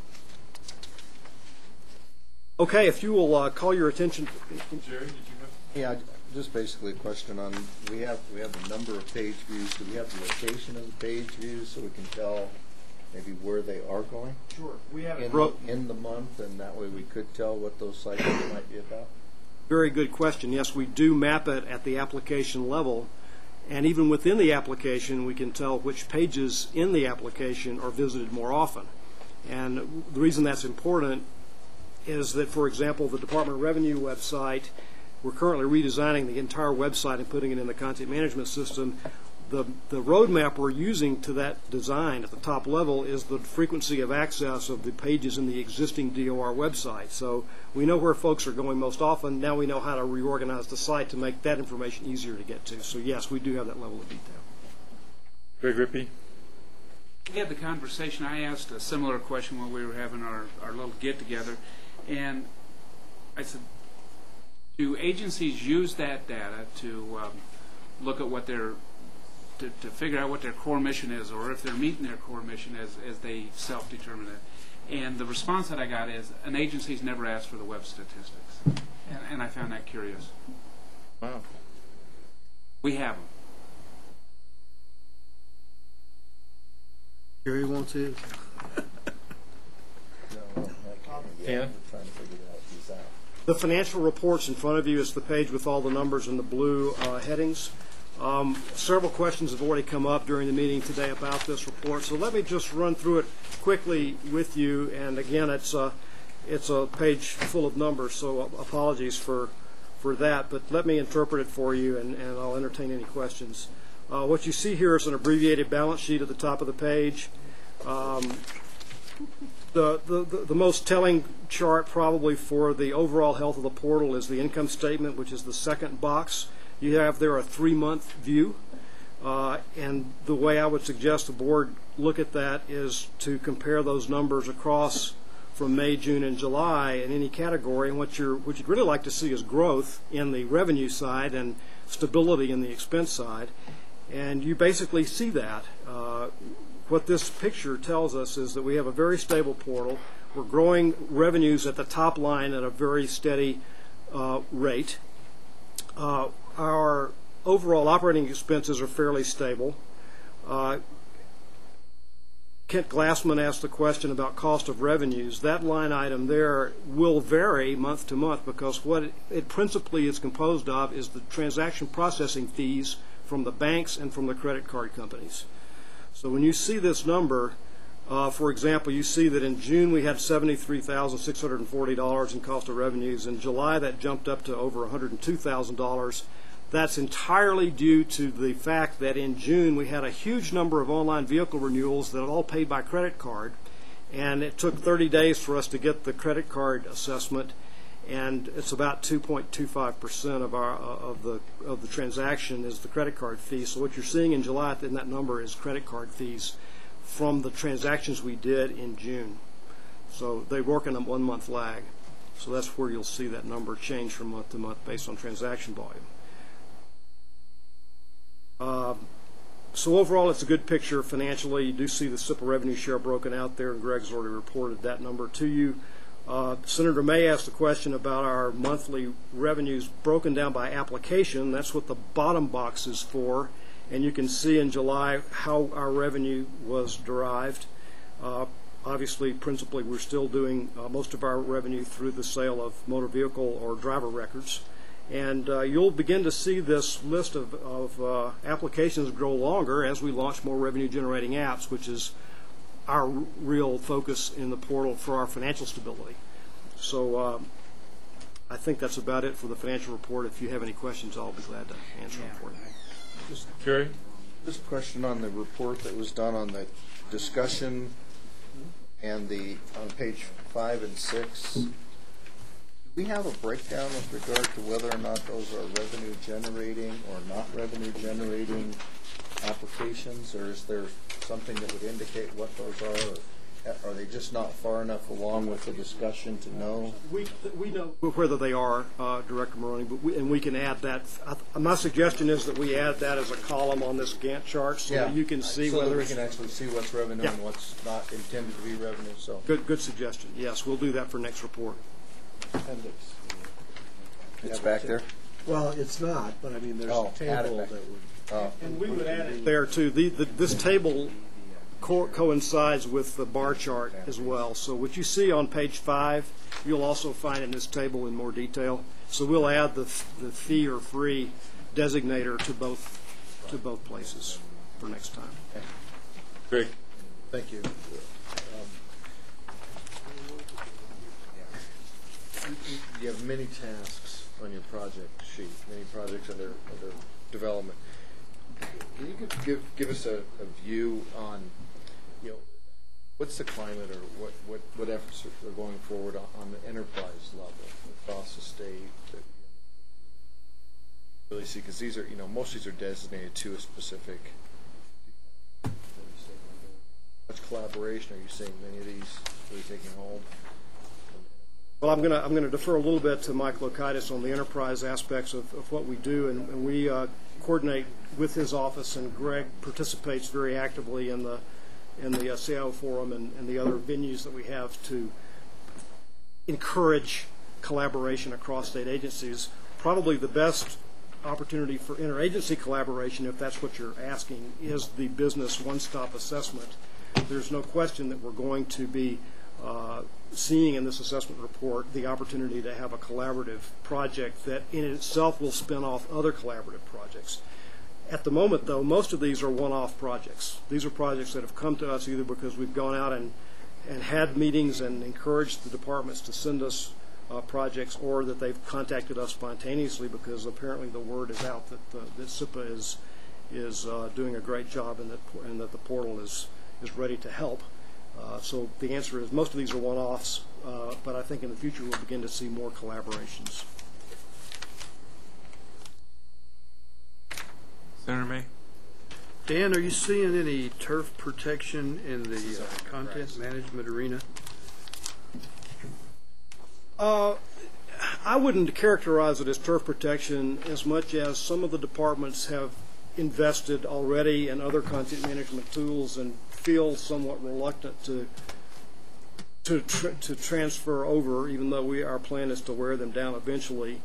Okay, if you will call your attention. Jerry, did you have? Yeah, just basically a question on, we have the number of page views. Do we have the location of the page views so we can tell maybe where they are going? Sure. We have in the month, and that way we could tell what those cycles might be about? Very good question. Yes, we do map it at the application level, and even within the application we can tell which pages in the application are visited more often. And the reason that's important is that, for example, the Department of Revenue website, we're currently redesigning the entire website and putting it in the content management system. The roadmap we're using to that design at the top level is the frequency of access of the pages in the existing DOR website. So we know where folks are going most often. Now we know how to reorganize the site to make that information easier to get to. So yes, we do have that level of detail. Greg Rippey. We had the conversation. I asked a similar question when we were having our little get-together, and I said, do agencies use that data to look at what their to figure out what their core mission is, or if they're meeting their core mission as they self-determine it? And the response that I got is, an agency's never asked for the web statistics. And I found that curious. Wow. We have them. Gary wants his. No, I can't. I'm trying to figure these out. The financial reports in front of you is the page with all the numbers in the blue headings. Several questions have already come up during the meeting today about this report, so let me just run through it quickly with you. And again, it's a page full of numbers, so apologies for that, but let me interpret it for you, and I'll entertain any questions. What you see here is an abbreviated balance sheet at the top of the page. The most telling chart probably for the overall health of the portal is the income statement, which is the second box. You have there a 3-month view, and the way I would suggest the board look at that is to compare those numbers across from May, June, and July in any category. And what you'd really like to see is growth in the revenue side and stability in the expense side. And you basically see that. what this picture tells us is that we have a very stable portal. We're growing revenues at the top line at a very steady rate. Our overall operating expenses are fairly stable. Kent Glassman asked the question about cost of revenues. That line item there will vary month to month because what it principally is composed of is the transaction processing fees from the banks and from the credit card companies. So when you see this number, for example, you see that in June we had $73,640 in cost of revenues. In July that jumped up to over $102,000. That's entirely due to the fact that in June we had a huge number of online vehicle renewals that are all paid by credit card, and it took 30 days for us to get the credit card assessment, and it's about 2.25% of the transaction is the credit card fee. So what you're seeing in July in that number is credit card fees from the transactions we did in June. So they work in a 1 month lag. So that's where you'll see that number change from month to month based on transaction volume. So overall, it's a good picture financially. You do see the SIPA revenue share broken out there, and Greg's already reported that number to you. Senator May asked a question about our monthly revenues broken down by application. That's what the bottom box is for, and you can see in July how our revenue was derived. Obviously, principally, we're still doing most of our revenue through the sale of motor vehicle or driver records. And you'll begin to see this list of applications grow longer as we launch more revenue-generating apps, which is our real focus in the portal for our financial stability. So I think that's about it for the financial report. If you have any questions, I'll be glad to answer them for you. Jerry? Just a question on the report that was done on the discussion and on page 5 and 6. Do we have a breakdown with regard to whether or not those are revenue generating or not revenue generating applications, or is there something that would indicate what those are? Or are they just not far enough along with the discussion to know? We know whether they are, Director Maroney, but we can add that. My suggestion is that we add that as a column on this Gantt chart so that you can see so whether that we can actually see what's revenue and what's not intended to be revenue. So good suggestion. Yes, we'll do that for next report. Appendix. It's back there? Well, it's not, but I mean, there's a table that would... And we would add it there, too. This table coincides with the bar chart as well. So what you see on page 5, you'll also find in this table in more detail. So we'll add the fee or free designator to both places for next time. Great. Thank you. You have many tasks on your project sheet, many projects under development. Can you give us a view on, what's the climate or what efforts are going forward on the enterprise level across the state that really see, because these are, most of these are designated to a specific. Much collaboration are you seeing? Many of these really taking hold? Well, I'm going to defer a little bit to Mike Lokaitis on the enterprise aspects of what we do, and we coordinate with his office, and Greg participates very actively in the CIO forum and the other venues that we have to encourage collaboration across state agencies. Probably the best opportunity for interagency collaboration, if that's what you're asking, is the business one-stop assessment. There's no question that we're going to be seeing in this assessment report the opportunity to have a collaborative project that in itself will spin off other collaborative projects. At the moment, though, most of these are one-off projects. These are projects that have come to us either because we've gone out and had meetings and encouraged the departments to send us projects, or that they've contacted us spontaneously because apparently the word is out that SIPA is doing a great job and that the portal is ready to help. So the answer is most of these are one-offs, but I think in the future we'll begin to see more collaborations. Senator May? Dan, are you seeing any turf protection in the content management arena? I wouldn't characterize it as turf protection as much as some of the departments have invested already in other content management tools and feel somewhat reluctant to transfer over, even though our plan is to wear them down eventually.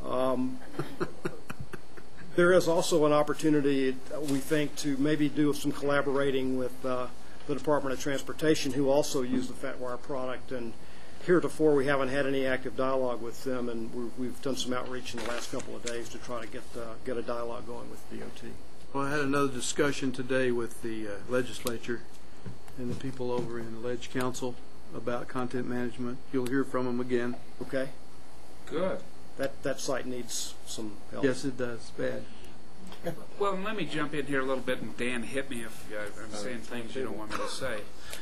There is also an opportunity, we think, to maybe do some collaborating with the Department of Transportation, who also use the FatWire product. And heretofore, we haven't had any active dialogue with them, and we've done some outreach in the last couple of days to try to get a dialogue going with DOT. Well, I had another discussion today with the legislature and the people over in the Ledge Council about content management. You'll hear from them again. Okay? Good. That site needs some help. Yes, it does. Bad. Well, let me jump in here a little bit, and Dan, hit me if I'm saying things you don't want me to say.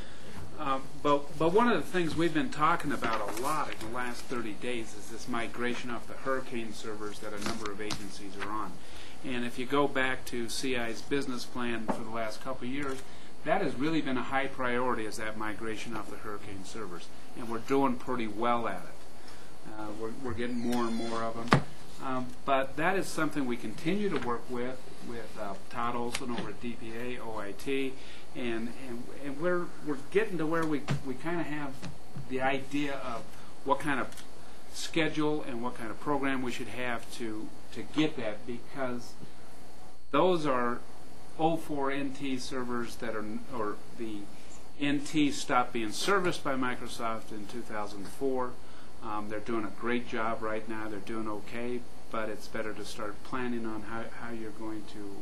But one of the things we've been talking about a lot in the last 30 days is this migration off the hurricane servers that a number of agencies are on. And if you go back to CI's business plan for the last couple of years, that has really been a high priority, is that migration off the hurricane servers. And we're doing pretty well at it. We're getting more and more of them. But that is something we continue to work with Todd Olson over at DPA, OIT, and we're getting to where we kind of have the idea of what kind of schedule and what kind of program we should have to get that, because those are 04 NT servers that are, or the NT stopped being serviced by Microsoft in 2004. They're doing a great job right now. They're doing okay, but it's better to start planning on how you're going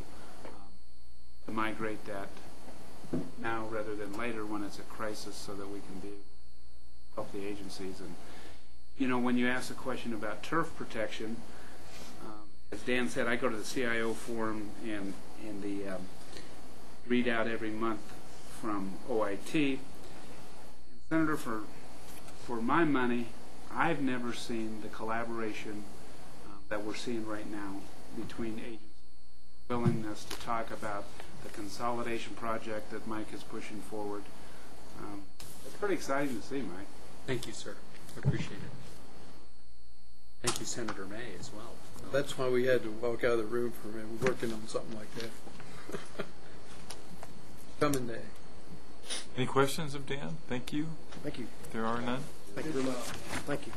to migrate that now rather than later when it's a crisis, so that we can help the agencies. And you know, when you ask a question about turf protection, as Dan said, I go to the CIO forum and the readout every month from OIT. And Senator, for my money, I've never seen the collaboration that we're seeing right now between agencies. Willingness to talk about the consolidation project that Mike is pushing forward. It's pretty exciting to see, Mike. Thank you, sir. I appreciate it. Thank you, Senator May, as well. That's why we had to walk out of the room for a minute. We're working on something like that. Coming day. Any questions of Dan? Thank you. Thank you. There are none. Thank you very much. Thank you.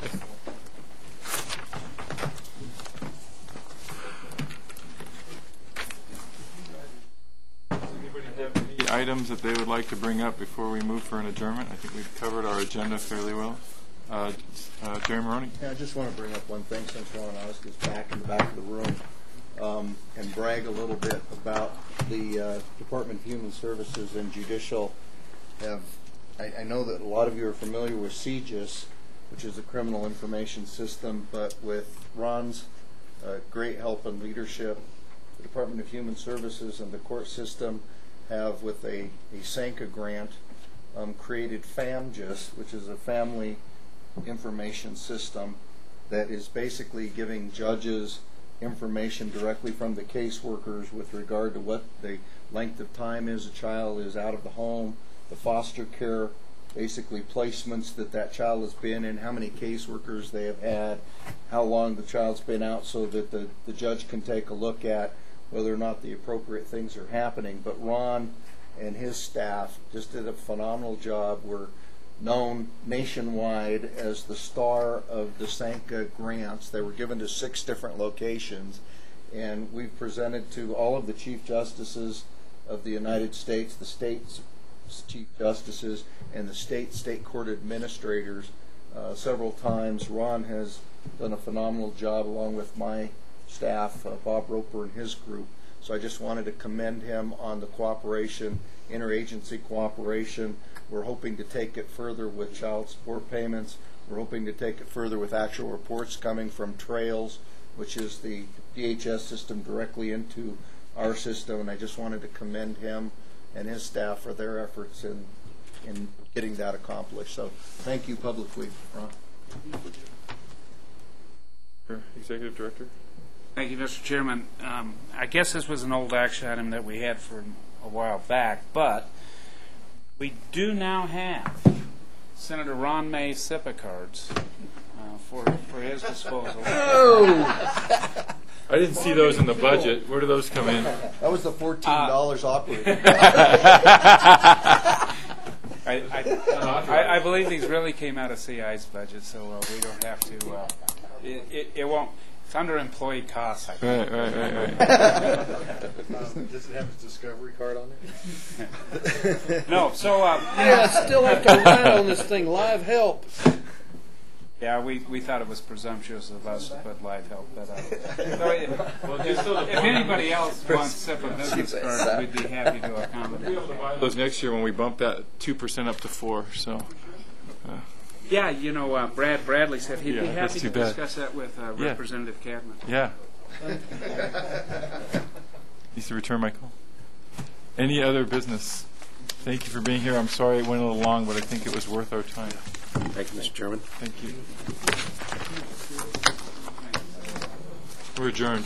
Any items that they would like to bring up before we move for an adjournment? I think we've covered our agenda fairly well. Jerry Maroney. Yeah, I just want to bring up one thing since Ron Osk is back in the back of the room, and brag a little bit about the Department of Human Services and Judicial have. I know that a lot of you are familiar with CJIS, which is a criminal information system, but with Ron's great help and leadership, the Department of Human Services and the court system have, with a SANCA grant, created FAMJIS, which is a family information system that is basically giving judges information directly from the caseworkers with regard to what the length of time is a child is out of the home, the foster care, basically placements that child has been in, how many caseworkers they have had, how long the child's been out, so that the judge can take a look at whether or not the appropriate things are happening. But Ron and his staff just did a phenomenal job. We're known nationwide as the star of the SANCA grants. They were given to 6 different locations, and we've presented to all of the Chief Justices of the United States, the state's Chief Justices, and the state court administrators several times. Ron has done a phenomenal job along with my staff, Bob Roper and his group. So I just wanted to commend him on the cooperation, interagency cooperation. We're hoping to take it further with child support payments. We're hoping to take it further with actual reports coming from Trails, which is the DHS system directly into our system. And I just wanted to commend him and his staff for their efforts in getting that accomplished. So thank you publicly, Ron. Executive Director. Thank you, Mr. Chairman. I guess this was an old action item that we had for a while back, but we do now have Senator Ron May SIPA cards for his disposal. Oh! I didn't see those in the budget. Where do those come in? That was the $14 operating. I believe these really came out of CI's budget, so we don't have to. It won't. It's under employee costs, I think. Right. Does it have its Discovery card on it? No, so Yeah, I still have to rely on this thing, live help. yeah, we thought it was presumptuous of us to put live help, but if anybody else wants SIPA business card, we'd be happy to accommodate. Those next year when we bump that 2% up to 4%. So. Yeah, you know, Brad Bradley said he'd be Yeah, that's happy too to bad. discuss that with Representative Cadman. Yeah. Needs to return my call. Any other business? Thank you for being here. I'm sorry it went a little long, but I think it was worth our time. Thank you, Mr. Chairman. Thank you. We're adjourned.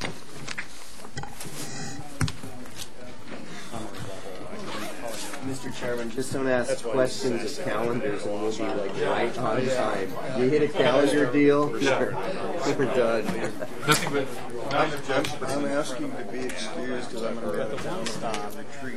Mr. Chairman, just don't ask questions of calendars and we'll be like right on time. You hit a calendar deal, we're done. Nothing but. I'm asking to be excused because I'm going to be out of town on a retreat.